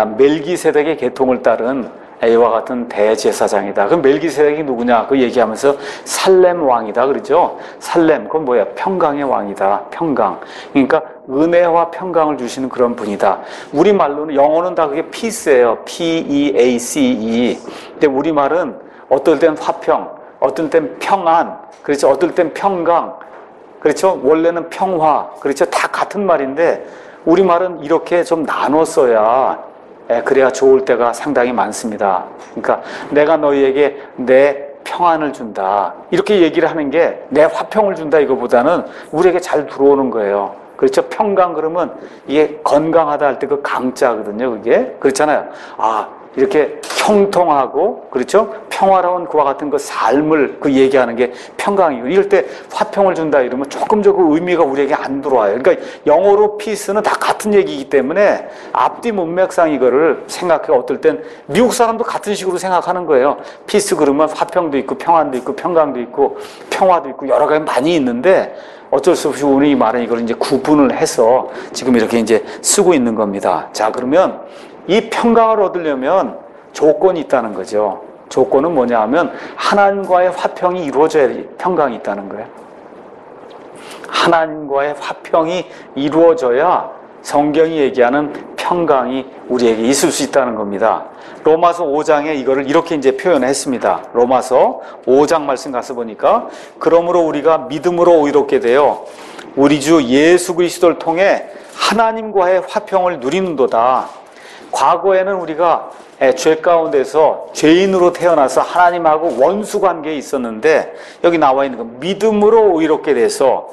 [SPEAKER 1] 멜기세덱의 계통을 따른 이와 같은 대제사장이다. 그럼 멜기세덱이 누구냐? 그 얘기하면서 살렘 왕이다. 그러죠? 살렘, 그건 뭐야? 평강의 왕이다. 평강. 그러니까 은혜와 평강을 주시는 그런 분이다. 우리말로는, 영어는 다 그게 peace예요. P E A C E. 근데 우리말은 어떨 땐 화평, 어떨 땐 평안, 그렇죠? 어떨 땐 평강, 그렇죠? 원래는 평화, 그렇죠? 다 같은 말인데 우리말은 이렇게 좀 나눠 써야 그래야 좋을 때가 상당히 많습니다. 그러니까 내가 너희에게 내 평안을 준다 이렇게 얘기를 하는 게 내 화평을 준다 이거보다는 우리에게 잘 들어오는 거예요. 그렇죠? 평강 그러면 이게 건강하다 할 때 그 강자거든요. 그게 그렇잖아요. 아 이렇게 형통하고 그렇죠? 평화로운 그와 같은 그 삶을 그 얘기하는 게 평강이고 이럴 때 화평을 준다 이러면 조금 저 그 의미가 우리에게 안 들어와요. 그러니까 영어로 피스는 다 같은 얘기이기 때문에 앞뒤 문맥상 이거를 생각해 어떨 땐 미국 사람도 같은 식으로 생각하는 거예요. 피스 그러면 화평도 있고 평안도 있고 평강도 있고 평화도 있고 여러 가지 많이 있는데 어쩔 수 없이 우리 말은 이걸 이제 구분을 해서 지금 이렇게 이제 쓰고 있는 겁니다. 자, 그러면 이 평강을 얻으려면 조건이 있다는 거죠. 조건은 뭐냐 하면 하나님과의 화평이 이루어져야 평강이 있다는 거예요. 하나님과의 화평이 이루어져야 성경이 얘기하는 평강이 우리에게 있을 수 있다는 겁니다. 로마서 오 장에 이거를 이렇게 이제 표현했습니다. 로마서 오 장 말씀 가서 보니까 그러므로 우리가 믿음으로 의롭게 되어 우리 주 예수 그리스도를 통해 하나님과의 화평을 누리는도다. 과거에는 우리가 죄 가운데서 죄인으로 태어나서 하나님하고 원수 관계에 있었는데, 여기 나와 있는 거 믿음으로 의롭게 돼서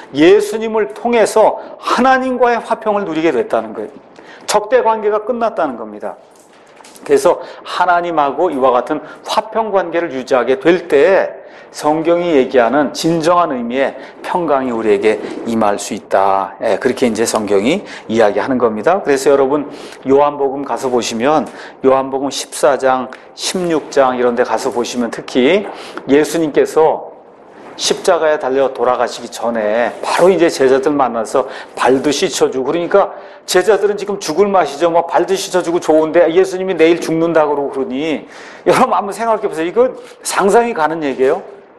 [SPEAKER 1] 예수님을 통해서 하나님과의 화평을 누리게 됐다는 거예요. 적대 관계가 끝났다는 겁니다. 그래서 하나님하고 이와 같은 화평 관계를 유지하게 될 때 성경이 얘기하는 진정한 의미의 평강이 우리에게 임할 수 있다. 예, 그렇게 이제 성경이 이야기하는 겁니다. 그래서 여러분 요한복음 가서 보시면 요한복음 십사 장, 십육 장 이런 데 가서 보시면 특히 예수님께서 십자가에 달려 돌아가시기 전에 바로 이제 제자들 만나서 발도 씻어주고, 그러니까 제자들은 지금 죽을 맛이죠. 뭐 발도 씻어주고 좋은데 예수님이 내일 죽는다 그러고 그러니, 여러분 한번 생각해 보세요. 이거 상상이 가는 얘기예요.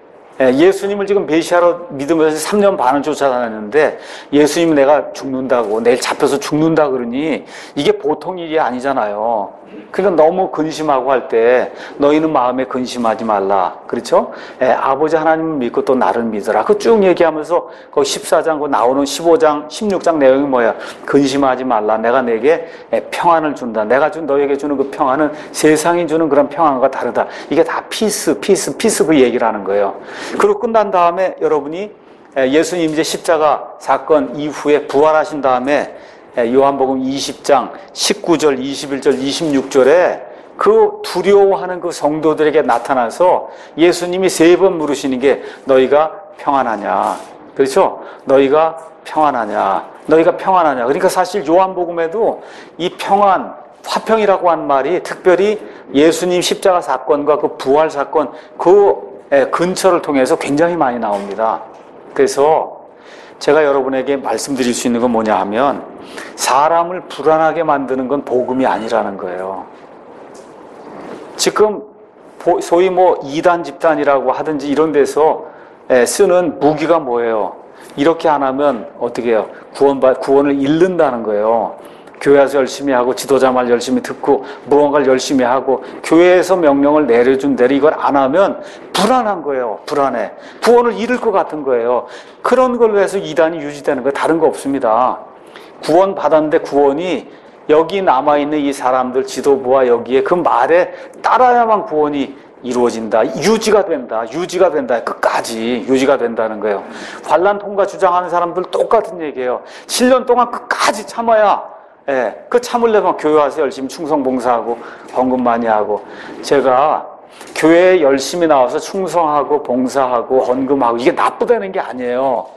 [SPEAKER 1] 예수님을 지금 메시아로 믿으면서 삼 년 반을 쫓아다녔는데 예수님이 내가 죽는다고, 내일 잡혀서 죽는다 그러니 이게 보통 일이 아니잖아요. 그러니까 너무 근심하고 할 때 너희는 마음에 근심하지 말라. 그렇죠? 예, 아버지 하나님을 믿고 또 나를 믿어라. 그 쭉 얘기하면서 거기 십사 장 그 나오는 십오 장, 십육 장 내용이 뭐야? 근심하지 말라. 내가 내게 평안을 준다. 내가 준 너에게 주는 그 평안은 세상이 주는 그런 평안과 다르다. 이게 다 피스, 피스, 피스 그 얘기를 하는 거예요. 그리고 끝난 다음에 여러분이 예수님 이제 십자가 사건 이후에 부활하신 다음에 요한복음 이십 장 십구 절, 이십일 절, 이십육 절에 그 두려워하는 그 성도들에게 나타나서 예수님이 세 번 물으시는 게 너희가 평안하냐. 그렇죠? 너희가 평안하냐. 너희가 평안하냐. 그러니까 사실 요한복음에도 이 평안, 화평이라고 한 말이 특별히 예수님 십자가 사건과 그 부활 사건 그 근처를 통해서 굉장히 많이 나옵니다. 그래서 제가 여러분에게 말씀드릴 수 있는 건 뭐냐 하면, 사람을 불안하게 만드는 건 복음이 아니라는 거예요. 지금 소위 뭐 이단 집단이라고 하든지 이런 데서 쓰는 무기가 뭐예요? 이렇게 안 하면 어떻게 해요? 구원, 구원을 잃는다는 거예요. 교회에서 열심히 하고 지도자 말 열심히 듣고 무언가를 열심히 하고 교회에서 명령을 내려준 대로 이걸 안 하면 불안한 거예요. 불안해. 구원을 잃을 것 같은 거예요. 그런 걸로 해서 이단이 유지되는 거예요. 다른 거 없습니다. 구원 받았는데 구원이 여기 남아있는 이 사람들 지도부와 여기에 그 말에 따라야만 구원이 이루어진다. 유지가 된다. 유지가 된다. 끝까지 유지가 된다는 거예요. 환난 통과 주장하는 사람들 똑같은 얘기예요. 칠 년 동안 끝까지 참아야, 예, 그 참으려면 교회 와서 열심히 충성 봉사하고 헌금 많이 하고. 제가 교회에 열심히 나와서 충성하고 봉사하고 헌금하고 이게 나쁘다는 게 아니에요.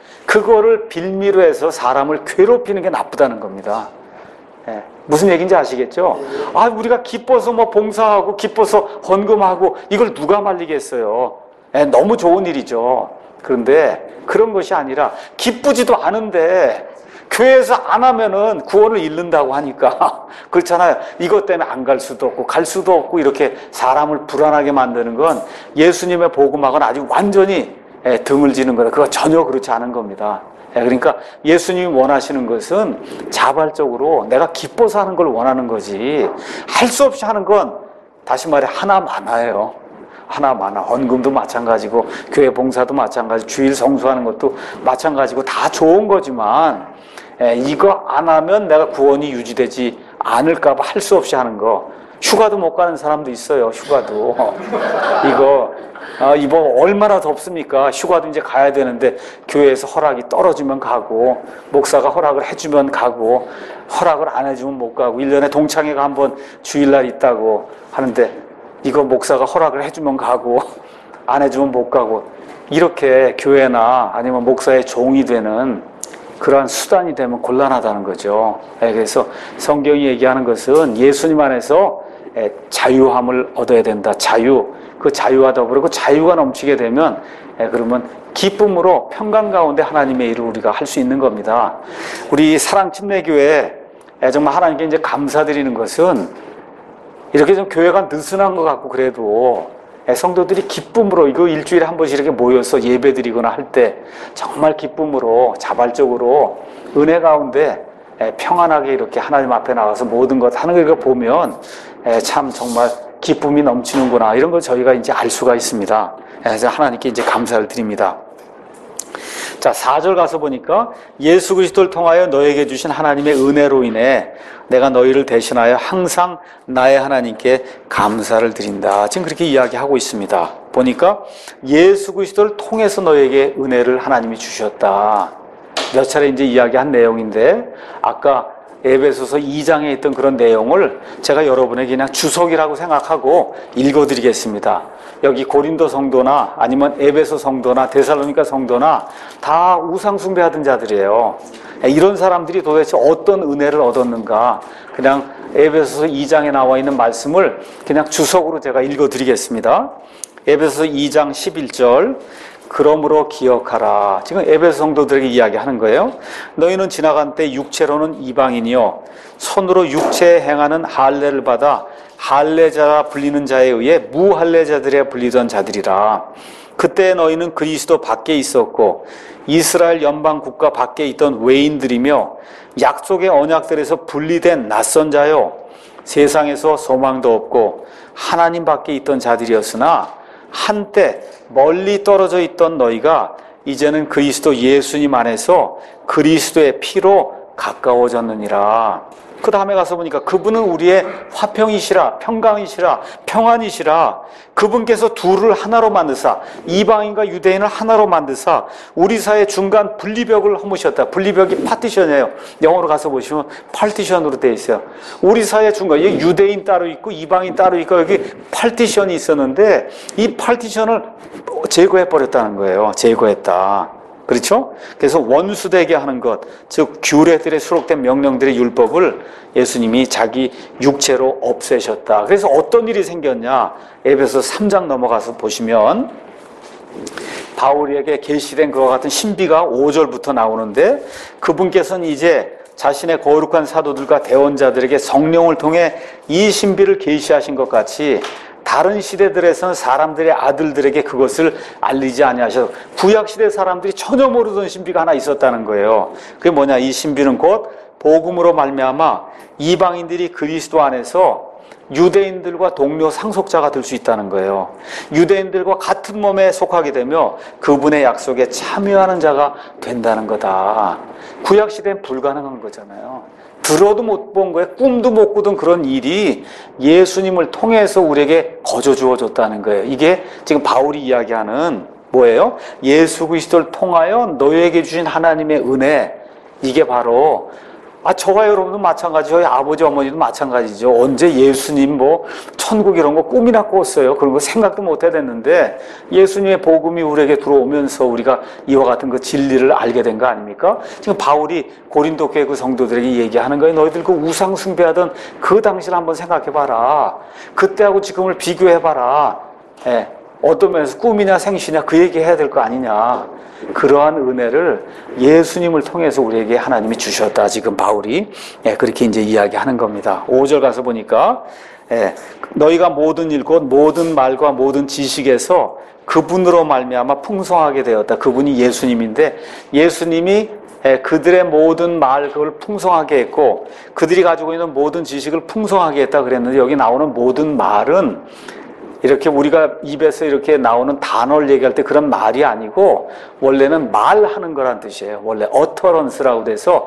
[SPEAKER 1] 그거를 빌미로 해서 사람을 괴롭히는 게 나쁘다는 겁니다. 예, 무슨 얘기인지 아시겠죠? 아, 우리가 기뻐서 뭐 봉사하고 기뻐서 헌금하고 이걸 누가 말리겠어요? 예, 너무 좋은 일이죠. 그런데 그런 것이 아니라 기쁘지도 않은데 교회에서 안 하면은 구원을 잃는다고 하니까 그렇잖아요. 이것 때문에 안 갈 수도 없고 갈 수도 없고 이렇게 사람을 불안하게 만드는 건 예수님의 복음하고는 아주 완전히 등을 지는 거다. 그거 전혀 그렇지 않은 겁니다. 그러니까 예수님이 원하시는 것은 자발적으로 내가 기뻐서 하는 걸 원하는 거지, 할 수 없이 하는 건 다시 말해 하나 많아요. 하나 많아. 헌금도 마찬가지고 교회 봉사도 마찬가지, 주일 성수하는 것도 마찬가지고 다 좋은 거지만 이거 안 하면 내가 구원이 유지되지 않을까 봐 할 수 없이 하는 거. 휴가도 못 가는 사람도 있어요. 휴가도. 이거 아, 이번 얼마나 덥습니까? 휴가도 이제 가야 되는데 교회에서 허락이 떨어지면 가고, 목사가 허락을 해주면 가고, 허락을 안 해주면 못 가고, 일 년에 동창회가 한번 주일날 있다고 하는데 이거 목사가 허락을 해주면 가고 안 해주면 못 가고, 이렇게 교회나 아니면 목사의 종이 되는 그러한 수단이 되면 곤란하다는 거죠. 그래서 성경이 얘기하는 것은 예수님 안에서 자유함을 얻어야 된다. 자유. 그 자유와 더불어 그 자유가 넘치게 되면 그러면 기쁨으로 평강 가운데 하나님의 일을 우리가 할 수 있는 겁니다. 우리 사랑침례교회 정말 하나님께 이제 감사드리는 것은 이렇게 좀 교회가 느슨한 것 같고 그래도 성도들이 기쁨으로 이거 일주일에 한 번씩 이렇게 모여서 예배드리거나 할 때 정말 기쁨으로 자발적으로 은혜 가운데 평안하게 이렇게 하나님 앞에 나가서 모든 것 하는 걸 보면 참 정말 기쁨이 넘치는구나, 이런 걸 저희가 이제 알 수가 있습니다. 그래서 하나님께 이제 감사를 드립니다. 자, 사 절 가서 보니까 예수 그리스도를 통하여 너에게 주신 하나님의 은혜로 인해 내가 너희를 대신하여 항상 나의 하나님께 감사를 드린다. 지금 그렇게 이야기하고 있습니다. 보니까 예수 그리스도를 통해서 너에게 은혜를 하나님이 주셨다. 몇 차례 이제 이야기한 내용인데, 아까 에베소서 이 장에 있던 그런 내용을 제가 여러분에게 그냥 주석이라고 생각하고 읽어드리겠습니다. 여기 고린도 성도나 아니면 에베소 성도나 데살로니가 성도나 다 우상 숭배하던 자들이에요. 이런 사람들이 도대체 어떤 은혜를 얻었는가, 그냥 에베소서 이 장에 나와 있는 말씀을 그냥 주석으로 제가 읽어드리겠습니다. 에베소서 이 장 십일 절, 그러므로 기억하라. 지금 에베소 성도들에게 이야기하는 거예요. 너희는 지나간 때 육체로는 이방인이요 손으로 육체에 행하는 할례를 받아 할례자라 불리는 자에 의해 무할례자들에 불리던 자들이라. 그때 너희는 그리스도 밖에 있었고 이스라엘 연방 국가 밖에 있던 외인들이며 약속의 언약들에서 분리된 낯선 자요 세상에서 소망도 없고 하나님 밖에 있던 자들이었으나 한때 멀리 떨어져 있던 너희가 이제는 그리스도 예수님 안에서 그리스도의 피로 가까워졌느니라. 그 다음에 가서 보니까 그분은 우리의 화평이시라, 평강이시라, 평안이시라. 그분께서 둘을 하나로 만드사, 이방인과 유대인을 하나로 만드사 우리 사이의 중간 분리벽을 허무셨다. 분리벽이 파티션이에요. 영어로 가서 보시면 파티션으로 되어 있어요. 우리 사이의 중간, 여기 유대인 따로 있고 이방인 따로 있고 여기 파티션이 있었는데 이 파티션을 제거해 버렸다는 거예요. 제거했다. 그렇죠? 그래서 원수되게 하는 것, 즉 규례들에 수록된 명령들의 율법을 예수님이 자기 육체로 없애셨다. 그래서 어떤 일이 생겼냐? 에베소 삼 장 넘어가서 보시면 바울에게 계시된 그와 같은 신비가 오 절부터 나오는데, 그분께서는 이제 자신의 거룩한 사도들과 대언자들에게 성령을 통해 이 신비를 계시하신 것 같이 다른 시대들에서는 사람들의 아들들에게 그것을 알리지 아니하셔서 구약시대 사람들이 전혀 모르던 신비가 하나 있었다는 거예요. 그게 뭐냐? 이 신비는 곧 복음으로 말미암아 이방인들이 그리스도 안에서 유대인들과 동료 상속자가 될 수 있다는 거예요. 유대인들과 같은 몸에 속하게 되며 그분의 약속에 참여하는 자가 된다는 거다. 구약시대는 불가능한 거잖아요. 들어도 못 본 거예요. 꿈도 못 꾸던 그런 일이 예수님을 통해서 우리에게 거저 주어졌다는 거예요. 이게 지금 바울이 이야기하는 뭐예요? 예수 그리스도를 통하여 너희에게 주신 하나님의 은혜. 이게 바로, 아, 저와 여러분도 마찬가지죠. 아버지, 어머니도 마찬가지죠. 언제 예수님 뭐 천국 이런 거 꿈이나 꿨어요. 그런 거 생각도 못 해댔는데 예수님의 복음이 우리에게 들어오면서 우리가 이와 같은 그 진리를 알게 된 거 아닙니까? 지금 바울이 고린도 교회 그 성도들에게 얘기하는 거예요. 너희들 그 우상 숭배하던 그 당시를 한번 생각해봐라. 그때하고 지금을 비교해봐라. 예. 어떤 면에서 꿈이냐 생시냐 그 얘기 해야 될 거 아니냐. 그러한 은혜를 예수님을 통해서 우리에게 하나님이 주셨다. 지금 바울이 예, 그렇게 이제 이야기하는 겁니다. 오 절 가서 보니까 예, 너희가 모든 일 곧 모든 말과 모든 지식에서 그분으로 말미암아 풍성하게 되었다. 그분이 예수님인데 예수님이 예, 그들의 모든 말 그걸 풍성하게 했고 그들이 가지고 있는 모든 지식을 풍성하게 했다 그랬는데 여기 나오는 모든 말은 이렇게 우리가 입에서 이렇게 나오는 단어를 얘기할 때 그런 말이 아니고 원래는 말하는 거란 뜻이에요. 원래 어터런스라고 돼서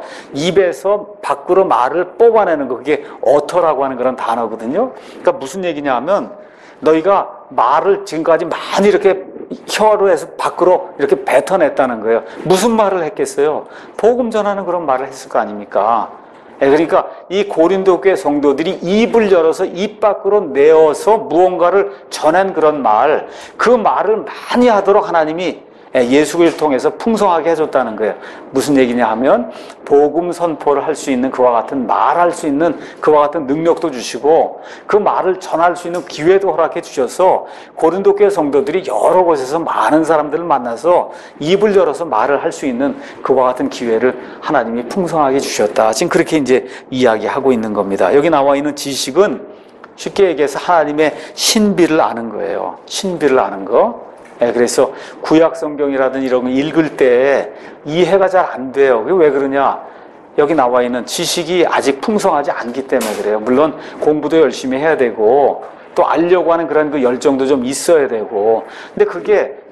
[SPEAKER 1] 입에서 밖으로 말을 뽑아내는 거, 그게 어터라고 하는 그런 단어거든요. 그러니까 무슨 얘기냐 하면 너희가 말을 지금까지 많이 이렇게 혀로 해서 밖으로 이렇게 뱉어냈다는 거예요. 무슨 말을 했겠어요? 복음 전하는 그런 말을 했을 거 아닙니까? 그러니까 이 고린도 교회 성도들이 입을 열어서 입 밖으로 내어서 무언가를 전한 그런 말, 그 말을 많이 하도록 하나님이 예수 그리스도를 통해서 풍성하게 해줬다는 거예요. 무슨 얘기냐 하면 복음 선포를 할 수 있는 그와 같은 말할 수 있는 그와 같은 능력도 주시고 그 말을 전할 수 있는 기회도 허락해 주셔서 고린도 교회 성도들이 여러 곳에서 많은 사람들을 만나서 입을 열어서 말을 할 수 있는 그와 같은 기회를 하나님이 풍성하게 주셨다. 지금 그렇게 이제 이야기하고 있는 겁니다. 여기 나와 있는 지식은 쉽게 얘기해서 하나님의 신비를 아는 거예요. 신비를 아는 거. 예, 그래서 구약 성경이라든지 이런 거 읽을 때 이해가 잘 안 돼요. 그게 왜 그러냐? 여기 나와 있는 지식이 아직 풍성하지 않기 때문에 그래요. 물론 공부도 열심히 해야 되고 또 알려고 하는 그런 그 열정도 좀 있어야 되고, 근데 그게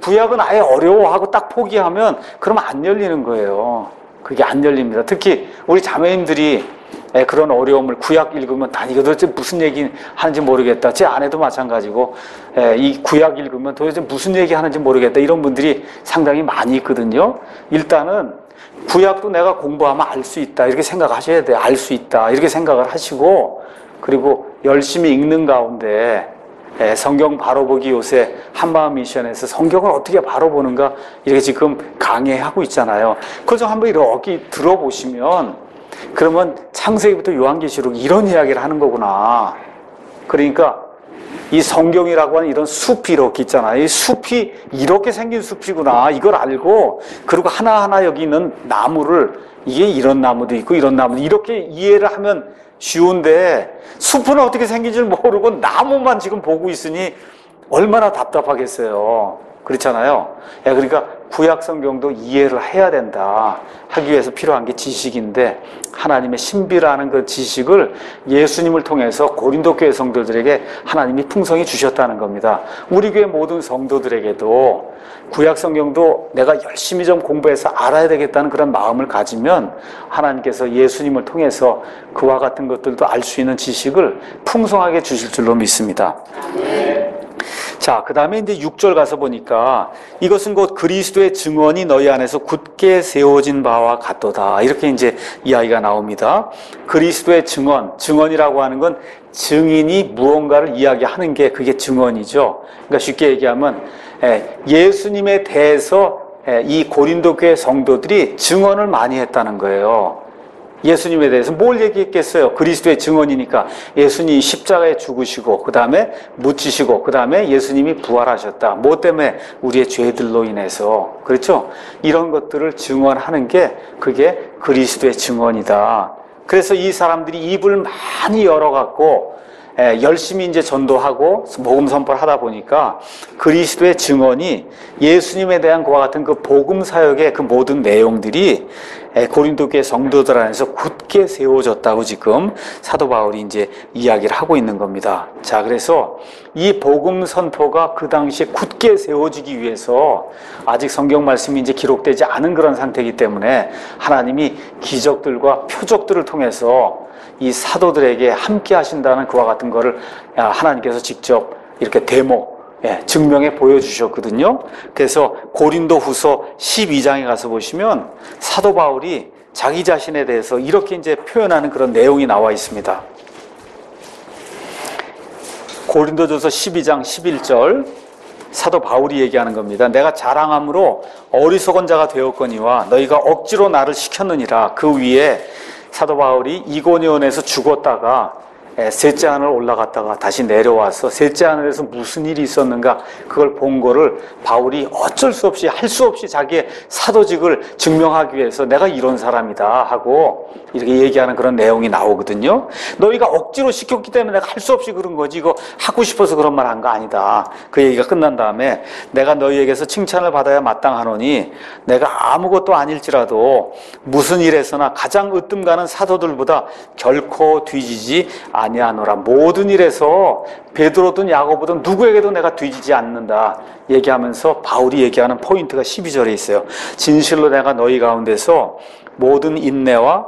[SPEAKER 1] 구약은 아예 어려워하고 딱 포기하면 그러면 안 열리는 거예요. 그게 안 열립니다. 특히 우리 자매님들이 그런 어려움을 구약 읽으면 난 이거 도대체 무슨 얘기 하는지 모르겠다. 제 아내도 마찬가지고 이 구약 읽으면 도대체 무슨 얘기 하는지 모르겠다. 이런 분들이 상당히 많이 있거든요. 일단은 구약도 내가 공부하면 알 수 있다. 이렇게 생각하셔야 돼요. 알 수 있다. 이렇게 생각을 하시고 그리고 열심히 읽는 가운데 성경 바로 보기 요새 한마음 미션에서 성경을 어떻게 바로 보는가 이렇게 지금 강의하고 있잖아요. 그걸 좀 한번 이렇게 들어보시면 그러면 창세기부터 요한계시록 이런 이야기를 하는 거구나. 그러니까 이 성경이라고 하는 이런 숲이 이렇게 있잖아요. 이 숲이 이렇게 생긴 숲이구나. 이걸 알고 그리고 하나하나 여기 있는 나무를 이게 이런 나무도 있고 이런 나무도 이렇게 이해를 하면 쉬운데 숲은 어떻게 생긴 줄 모르고 나무만 지금 보고 있으니 얼마나 답답하겠어요. 그렇잖아요. 그러니까 구약 성경도 이해를 해야 된다 하기 위해서 필요한 게 지식인데 하나님의 신비라는 그 지식을 예수님을 통해서 고린도 교회 성도들에게 하나님이 풍성히 주셨다는 겁니다. 우리 교회 모든 성도들에게도 구약 성경도 내가 열심히 좀 공부해서 알아야 되겠다는 그런 마음을 가지면 하나님께서 예수님을 통해서 그와 같은 것들도 알 수 있는 지식을 풍성하게 주실 줄로 믿습니다. 자, 그 다음에 이제 육 절 가서 보니까 이것은 곧 그리스도의 증언이 너희 안에서 굳게 세워진 바와 같도다. 이렇게 이제 이야기가 나옵니다. 그리스도의 증언, 증언이라고 하는 건 증인이 무언가를 이야기하는 게 그게 증언이죠. 그러니까 쉽게 얘기하면 예수님에 대해서 이 고린도 교회 성도들이 증언을 많이 했다는 거예요. 예수님에 대해서 뭘 얘기했겠어요? 그리스도의 증언이니까 예수님이 십자가에 죽으시고 그 다음에 묻히시고 그 다음에 예수님이 부활하셨다. 뭐 때문에? 우리의 죄들로 인해서. 그렇죠? 이런 것들을 증언하는 게 그게 그리스도의 증언이다. 그래서 이 사람들이 입을 많이 열어갖고 예, 열심히 이제 전도하고 복음 선포를 하다 보니까 그리스도의 증언이 예수님에 대한 그와 같은 그 복음 사역의 그 모든 내용들이 예, 고린도 교회 성도들 안에서 굳게 세워졌다고 지금 사도 바울이 이제 이야기를 하고 있는 겁니다. 자, 그래서 이 복음 선포가 그 당시에 굳게 세워지기 위해서 아직 성경 말씀이 이제 기록되지 않은 그런 상태이기 때문에 하나님이 기적들과 표적들을 통해서 이 사도들에게 함께 하신다는 그와 같은 거를 하나님께서 직접 이렇게 데모, 예, 증명해 보여주셨거든요. 그래서 고린도 후서 십이 장에 가서 보시면 사도 바울이 자기 자신에 대해서 이렇게 이제 표현하는 그런 내용이 나와 있습니다. 고린도전서 십이 장 십일 절 사도 바울이 얘기하는 겁니다. 내가 자랑함으로 어리석은 자가 되었거니와 너희가 억지로 나를 시켰느니라. 그 위에 사도 바울이 이고니온에서 죽었다가 셋째 하늘 올라갔다가 다시 내려와서 셋째 하늘에서 무슨 일이 있었는가 그걸 본 거를 바울이 어쩔 수 없이 할 수 없이 자기의 사도직을 증명하기 위해서 내가 이런 사람이다 하고 이렇게 얘기하는 그런 내용이 나오거든요. 너희가 억지로 시켰기 때문에 내가 할 수 없이 그런 거지 이거 하고 싶어서 그런 말 한 거 아니다. 그 얘기가 끝난 다음에 내가 너희에게서 칭찬을 받아야 마땅하노니 내가 아무것도 아닐지라도 무슨 일에서나 가장 으뜸 가는 사도들보다 결코 뒤지지 아니하노라. 모든 일에서 베드로든 야고보든 누구에게도 내가 뒤지지 않는다 얘기하면서 바울이 얘기하는 포인트가 십이 절에 있어요. 진실로 내가 너희 가운데서 모든 인내와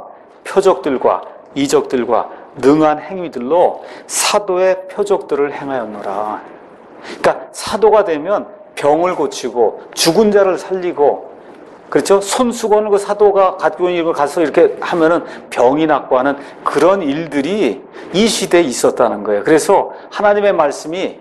[SPEAKER 1] 표적들과 이적들과 능한 행위들로 사도의 표적들을 행하였노라. 그러니까 사도가 되면 병을 고치고 죽은 자를 살리고 그렇죠? 손수건을 그 사도가 가지고 있는 걸 가서 이렇게 하면은 병이 낫고 하는 그런 일들이 이 시대에 있었다는 거예요. 그래서 하나님의 말씀이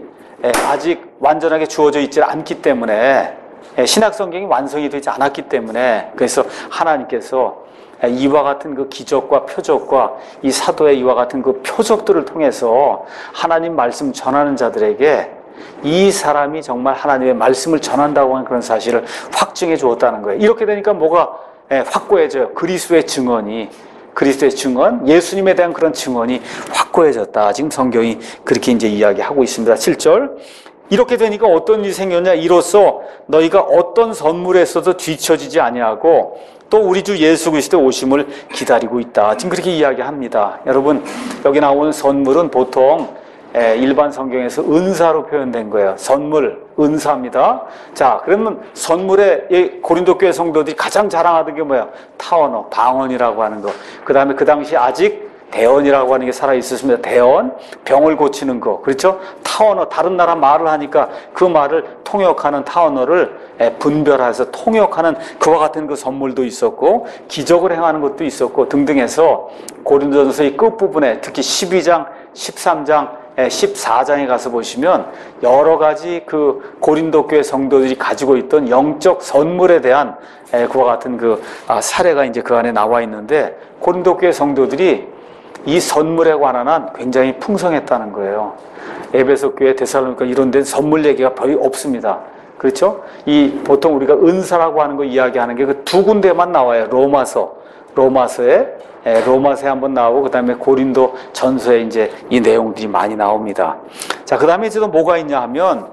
[SPEAKER 1] 아직 완전하게 주어져 있지 않기 때문에 신약 성경이 완성이 되지 않았기 때문에 그래서 하나님께서 이와 같은 그 기적과 표적과 이 사도의 이와 같은 그 표적들을 통해서 하나님 말씀 전하는 자들에게 이 사람이 정말 하나님의 말씀을 전한다고 하는 그런 사실을 확증해 주었다는 거예요. 이렇게 되니까 뭐가 확고해져요. 그리스도의 증언이, 그리스도의 증언, 예수님에 대한 그런 증언이 확고해졌다. 지금 성경이 그렇게 이제 이야기하고 있습니다. 칠 절. 이렇게 되니까 어떤 일이 생겼냐? 이로써 너희가 어떤 선물에서도 뒤처지지 아니하고 또 우리 주 예수 그리스도 오심을 기다리고 있다. 지금 그렇게 이야기합니다. 여러분, 여기 나오는 선물은 보통 에, 일반 성경에서 은사로 표현된 거예요. 선물, 은사입니다. 자, 그러면 선물에 이 고린도 교회 성도들이 가장 자랑하던 게 뭐예요? 타원어, 방언이라고 하는 거. 그 다음에 그 당시 아직 대언이라고 하는 게 살아있었습니다. 대언, 병을 고치는 거. 그렇죠? 타언어, 다른 나라 말을 하니까 그 말을 통역하는 타언어를 분별해서 통역하는 그와 같은 그 선물도 있었고, 기적을 행하는 것도 있었고, 등등 해서 고린도전서의 끝부분에 특히 십이 장, 십삼 장, 십사 장에 가서 보시면 여러 가지 그 고린도 교회 성도들이 가지고 있던 영적 선물에 대한 그와 같은 그 사례가 이제 그 안에 나와 있는데, 고린도 교회 성도들이 이 선물에 관한 한 굉장히 풍성했다는 거예요. 에베소 교회, 데살로니가 이런 데는 선물 얘기가 거의 없습니다. 그렇죠? 이 보통 우리가 은사라고 하는 거 이야기하는 게 그 두 군데만 나와요. 로마서, 로마서에 에, 로마서에 한번 나오고 그 다음에 고린도 전서에 이제 이 내용들이 많이 나옵니다. 자, 그 다음에 이제 또 뭐가 있냐 하면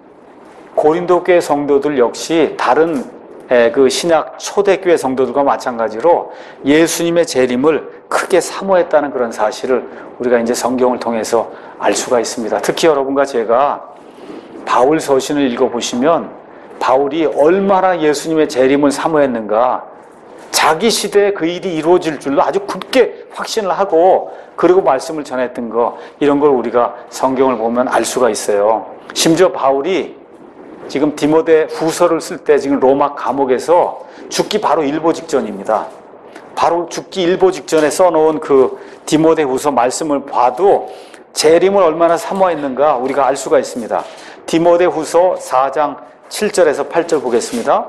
[SPEAKER 1] 고린도 교회 성도들 역시 다른 에, 그 신약 초대교회 성도들과 마찬가지로 예수님의 재림을 크게 사모했다는 그런 사실을 우리가 이제 성경을 통해서 알 수가 있습니다. 특히 여러분과 제가 바울 서신을 읽어보시면 바울이 얼마나 예수님의 재림을 사모했는가, 자기 시대에 그 일이 이루어질 줄로 아주 굳게 확신을 하고 그리고 말씀을 전했던 거, 이런 걸 우리가 성경을 보면 알 수가 있어요. 심지어 바울이 지금 디모데 후서를 쓸 때 지금 로마 감옥에서 죽기 바로 일보 직전입니다. 바로 죽기 일보 직전에 써놓은 그 디모데 후서 말씀을 봐도 재림을 얼마나 사모했는가 우리가 알 수가 있습니다. 디모데 후서 사 장 칠 절에서 팔 절 보겠습니다.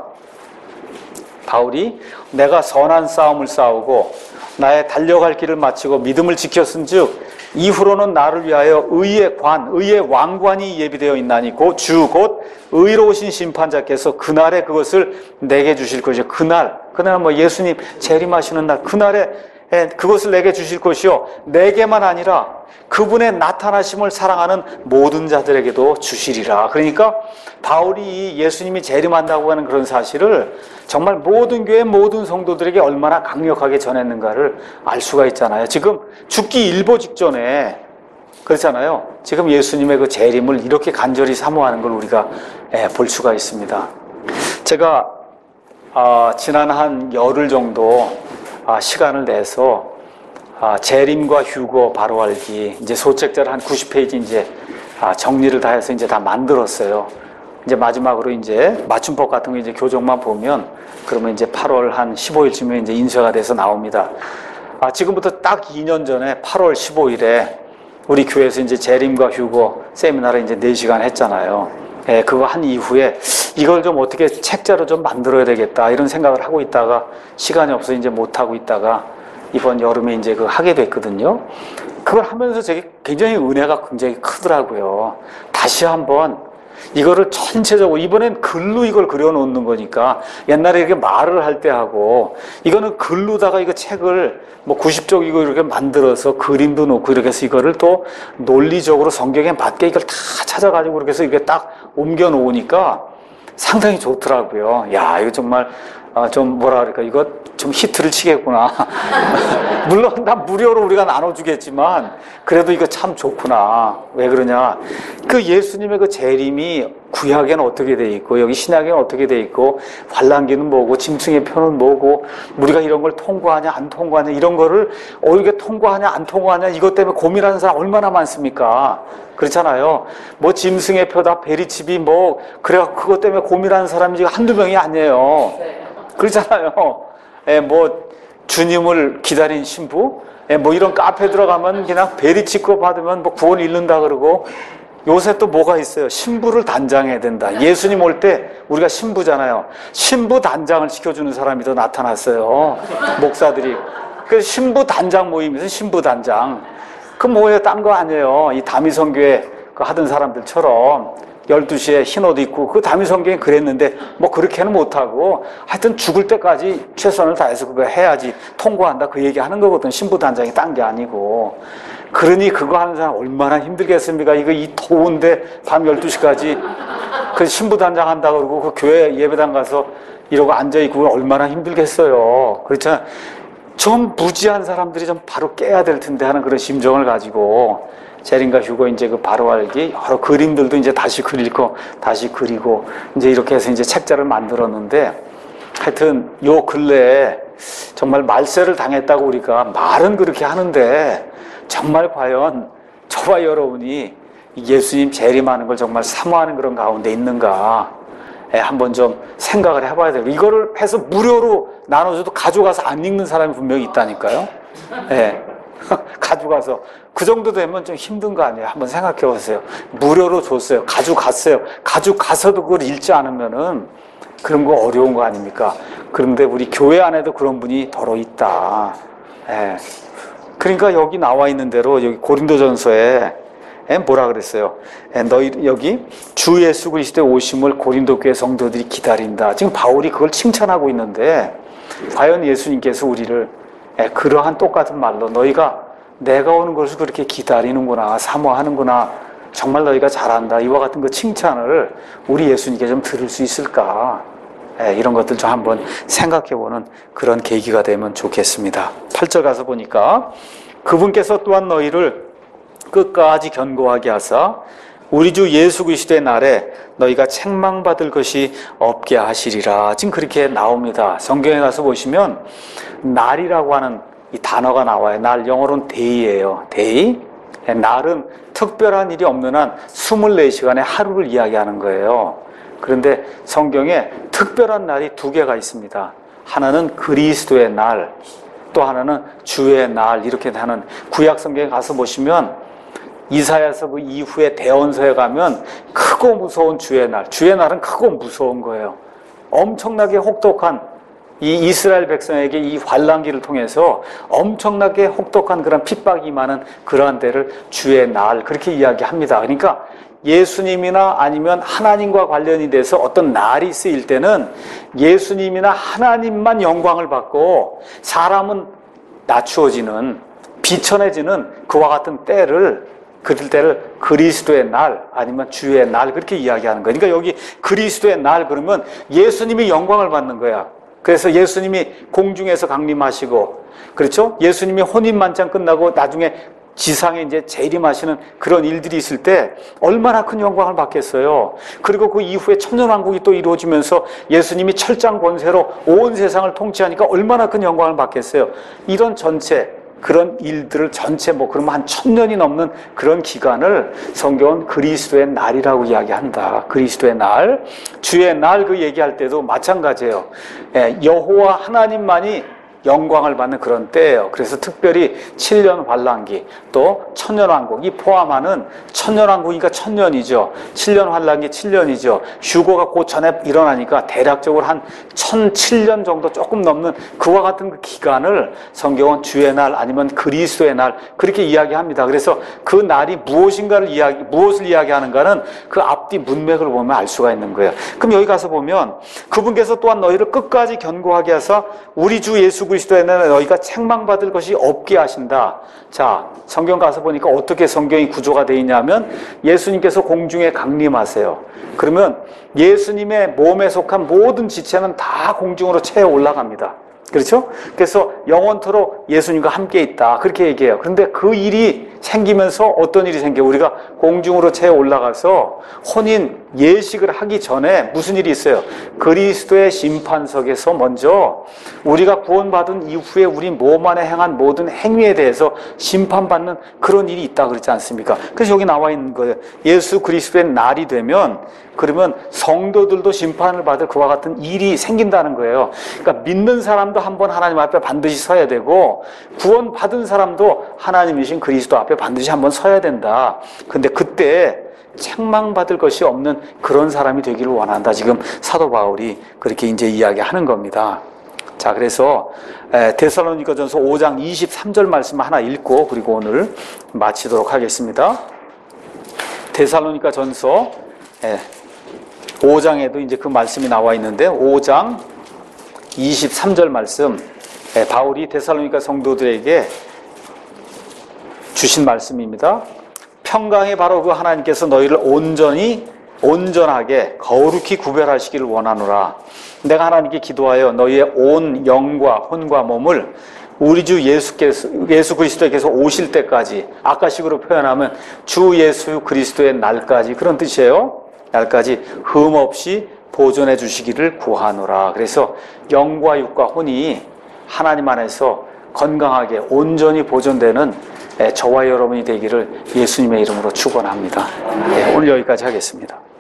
[SPEAKER 1] 바울이 내가 선한 싸움을 싸우고 나의 달려갈 길을 마치고 믿음을 지켰은즉 이후로는 나를 위하여 의의 관, 의의 왕관이 예비되어 있나니 곧 주 곧 의로우신 심판자께서 그날에 그것을 내게 주실 것이요. 그날, 그날 뭐 예수님 재림하시는 날, 그날에 그것을 내게 주실 것이요. 내게만 아니라 그분의 나타나심을 사랑하는 모든 자들에게도 주시리라. 그러니까 바울이 예수님이 재림한다고 하는 그런 사실을 정말 모든 교회 모든 성도들에게 얼마나 강력하게 전했는가를 알 수가 있잖아요. 지금 죽기 일보 직전에 그렇잖아요. 지금 예수님의 그 재림을 이렇게 간절히 사모하는 걸 우리가 볼 수가 있습니다. 제가 아, 지난 한 열흘 정도 아, 시간을 내서 아, 재림과 휴거 바로 알기 이제 소책자를 한 구십 페이지 이제 아, 정리를 다 해서 이제 다 만들었어요. 이제 마지막으로 이제 맞춤법 같은 거 이제 교정만 보면 그러면 이제 팔월 한 십오 일쯤에 이제 인쇄가 돼서 나옵니다. 아, 지금부터 딱 이 년 전에 팔월 십오일에 우리 교회에서 이제 재림과 휴거 세미나를 이제 네 시간 했잖아요. 예, 그거 한 이후에 이걸 좀 어떻게 책자로 좀 만들어야 되겠다 이런 생각을 하고 있다가 시간이 없어 이제 못 하고 있다가 이번 여름에 이제 그 하게 됐거든요. 그걸 하면서 제게 굉장히 은혜가 굉장히 크더라고요. 다시 한번 이거를 전체적으로 이번엔 글로 이걸 그려놓는 거니까 옛날에 이렇게 말을 할 때 하고 이거는 글로다가 이거 책을 뭐 구십 쪽 이거 이렇게 만들어서 그림도 놓고 이렇게 해서 이거를 또 논리적으로 성경에 맞게 이걸 다 찾아가지고 이렇게 해서 이렇게 딱 옮겨 놓으니까 상당히 좋더라고요. 야, 이거 정말 아, 좀 뭐라 그럴까, 이거 좀 히트를 치겠구나. 물론 다 무료로 우리가 나눠주겠지만 그래도 이거 참 좋구나. 왜 그러냐, 그 예수님의 그 재림이 구약에는 어떻게 돼 있고 여기 신약에는 어떻게 돼 있고 환란기는 뭐고 짐승의 표는 뭐고 우리가 이런 걸 통과하냐 안 통과하냐 이런 거를 어 이게 통과하냐 안 통과하냐 이것 때문에 고민하는 사람 얼마나 많습니까? 그렇잖아요. 뭐 짐승의 표다 베리칩이 뭐 그래 그것 때문에 고민하는 사람이 지금 한두 명이 아니에요. 그렇잖아요. 예, 뭐 주님을 기다린 신부, 예, 뭐 이런 카페 들어가면 그냥 베리치고 받으면 뭐 구원 잃는다 그러고 요새 또 뭐가 있어요? 신부를 단장해야 된다. 예수님 올 때 우리가 신부잖아요. 신부 단장을 시켜주는 사람이 더 나타났어요. 목사들이. 그래서 신부 단장 모임에서 신부 단장. 그 뭐예요? 딴 거 아니에요. 이 다미성교회 그 하던 사람들처럼 열두 시에 흰 옷 입고 그 다미성경에 그랬는데 뭐 그렇게는 못하고 하여튼 죽을 때까지 최선을 다해서 그거 해야지 통과한다 그 얘기하는 거거든. 신부단장이 딴 게 아니고. 그러니 그거 하는 사람 얼마나 힘들겠습니까? 이거 이 더운데 밤 열두 시까지 그 신부단장 한다 그러고 그 교회 예배당 가서 이러고 앉아있고 얼마나 힘들겠어요. 그렇잖아요. 좀 무지한 사람들이 좀 바로 깨야 될 텐데 하는 그런 심정을 가지고 제린과 휴고 이제 그 바로 알기 여러 그림들도 이제 다시 그리고 다시 그리고 이제 이렇게 해서 이제 책자를 만들었는데, 하여튼 요 근래에 정말 말세를 당했다고 우리가 말은 그렇게 하는데 정말 과연 저와 여러분이 예수님 재림하는 걸 정말 사모하는 그런 가운데 있는가, 예, 한번 좀 생각을 해봐야 돼요. 이거를 해서 무료로 나눠줘도 가져가서 안 읽는 사람이 분명히 있다니까요. 예. 가져가서 그 정도 되면 좀 힘든 거 아니에요? 한번 생각해 보세요. 무료로 줬어요. 가져갔어요. 가져가서도 그걸 읽지 않으면은 그런 거 어려운 거 아닙니까? 그런데 우리 교회 안에도 그런 분이 더러 있다. 예. 그러니까 여기 나와 있는 대로 여기 고린도전서에 예, 뭐라 그랬어요? 예, 너희 여기 주 예수 그리스도의 오심을 고린도 교회 성도들이 기다린다. 지금 바울이 그걸 칭찬하고 있는데, 과연 예수님께서 우리를 예, 그러한 똑같은 말로 너희가 내가 오는 것을 그렇게 기다리는구나, 사모하는구나, 정말 너희가 잘한다, 이와 같은 그 칭찬을 우리 예수님께 좀 들을 수 있을까? 예, 이런 것들 좀 한번 생각해보는 그런 계기가 되면 좋겠습니다. 팔 절 가서 보니까 그분께서 또한 너희를 끝까지 견고하게 하사 우리 주 예수 그리스도의 날에 너희가 책망받을 것이 없게 하시리라. 지금 그렇게 나옵니다. 성경에 가서 보시면 날이라고 하는 이 단어가 나와요. 날, 영어로는 day예요. day. 날은 특별한 일이 없는 한 이십사 시간의 하루를 이야기하는 거예요. 그런데 성경에 특별한 날이 두 개가 있습니다. 하나는 그리스도의 날, 또 하나는 주의 날, 이렇게 하는, 구약 성경에 가서 보시면 이사야서 그 이후에 대언서에 가면 크고 무서운 주의 날, 주의 날은 크고 무서운 거예요. 엄청나게 혹독한, 이 이스라엘 백성에게 이 환난기를 통해서 엄청나게 혹독한 그런 핍박이 많은 그러한 때를 주의 날, 그렇게 이야기합니다. 그러니까 예수님이나 아니면 하나님과 관련이 돼서 어떤 날이 쓰일 때는 예수님이나 하나님만 영광을 받고 사람은 낮추어지는, 비천해지는 그와 같은 때를, 그들 때를 그리스도의 날 아니면 주의 날, 그렇게 이야기하는 거예요. 그러니까 여기 그리스도의 날 그러면 예수님이 영광을 받는 거야. 그래서 예수님이 공중에서 강림하시고, 그렇죠? 예수님이 혼인만찬 끝나고 나중에 지상에 이제 재림하시는 그런 일들이 있을 때 얼마나 큰 영광을 받겠어요. 그리고 그 이후에 천년왕국이 또 이루어지면서 예수님이 철장 권세로 온 세상을 통치하니까 얼마나 큰 영광을 받겠어요. 이런 전체 그런 일들을 전체 뭐 그러면 한 천년이 넘는 그런 기간을 성경은 그리스도의 날이라고 이야기한다. 그리스도의 날, 주의 날, 그 얘기할 때도 마찬가지예요. 예, 여호와 하나님만이 영광을 받는 그런 때예요. 그래서 특별히 칠 년 환란기, 또 천년왕국, 이 포함하는, 천년왕국이니까 천년이죠. 칠 년 환란기 칠 년이죠. 휴거가 그 전에 일어나니까 대략적으로 한 천칠 년 정도 조금 넘는 그와 같은 그 기간을 성경은 주의 날 아니면 그리스도의 날, 그렇게 이야기합니다. 그래서 그 날이 무엇인가를 이야기, 무엇을 이야기하는가는 그 앞뒤 문맥을 보면 알 수가 있는 거예요. 그럼 여기 가서 보면 그분께서 또한 너희를 끝까지 견고하게 하사 우리 주 예수 그리스도에는 너희가 책망받을 것이 없게 하신다. 자, 성경 가서 보니까 어떻게 성경이 구조가 되어 있냐면 예수님께서 공중에 강림하세요. 그러면 예수님의 몸에 속한 모든 지체는 다 공중으로 채워 올라갑니다. 그렇죠? 그래서 영원토록 예수님과 함께 있다, 그렇게 얘기해요. 그런데 그 일이 생기면서 어떤 일이 생겨요? 우리가 공중으로 채워 올라가서 혼인 예식을 하기 전에 무슨 일이 있어요? 그리스도의 심판석에서 먼저 우리가 구원받은 이후에 우리 몸 안에 행한 모든 행위에 대해서 심판받는 그런 일이 있다 그러지 않습니까? 그래서 여기 나와 있는 거예요. 예수 그리스도의 날이 되면, 그러면 성도들도 심판을 받을 그와 같은 일이 생긴다는 거예요. 그러니까 믿는 사람도 한번 하나님 앞에 반드시 서야 되고, 구원받은 사람도 하나님이신 그리스도 앞에 반드시 한번 서야 된다. 근데 그때 책망받을 것이 없는 그런 사람이 되기를 원한다. 지금 사도 바울이 그렇게 이제 이야기하는 겁니다. 자, 그래서 데살로니가전서 오 장 이십삼 절 말씀 하나 읽고 그리고 오늘 마치도록 하겠습니다. 데살로니가전서 오 장에도 이제 그 말씀이 나와 있는데, 오 장 이십삼 절 말씀, 바울이 데살로니가 성도들에게 주신 말씀입니다. 평강의 바로 그 하나님께서 너희를 온전히 온전하게 거룩히 구별하시기를 원하노라. 내가 하나님께 기도하여 너희의 온 영과 혼과 몸을 우리 주 예수께서, 예수 그리스도께서 오실 때까지, 아까식으로 표현하면 주 예수 그리스도의 날까지, 그런 뜻이에요. 날까지 흠없이 보존해 주시기를 구하노라. 그래서 영과 육과 혼이 하나님 안에서 건강하게 온전히 보존되는 저와 여러분이 되기를 예수님의 이름으로 축원합니다. 네, 오늘 여기까지 하겠습니다.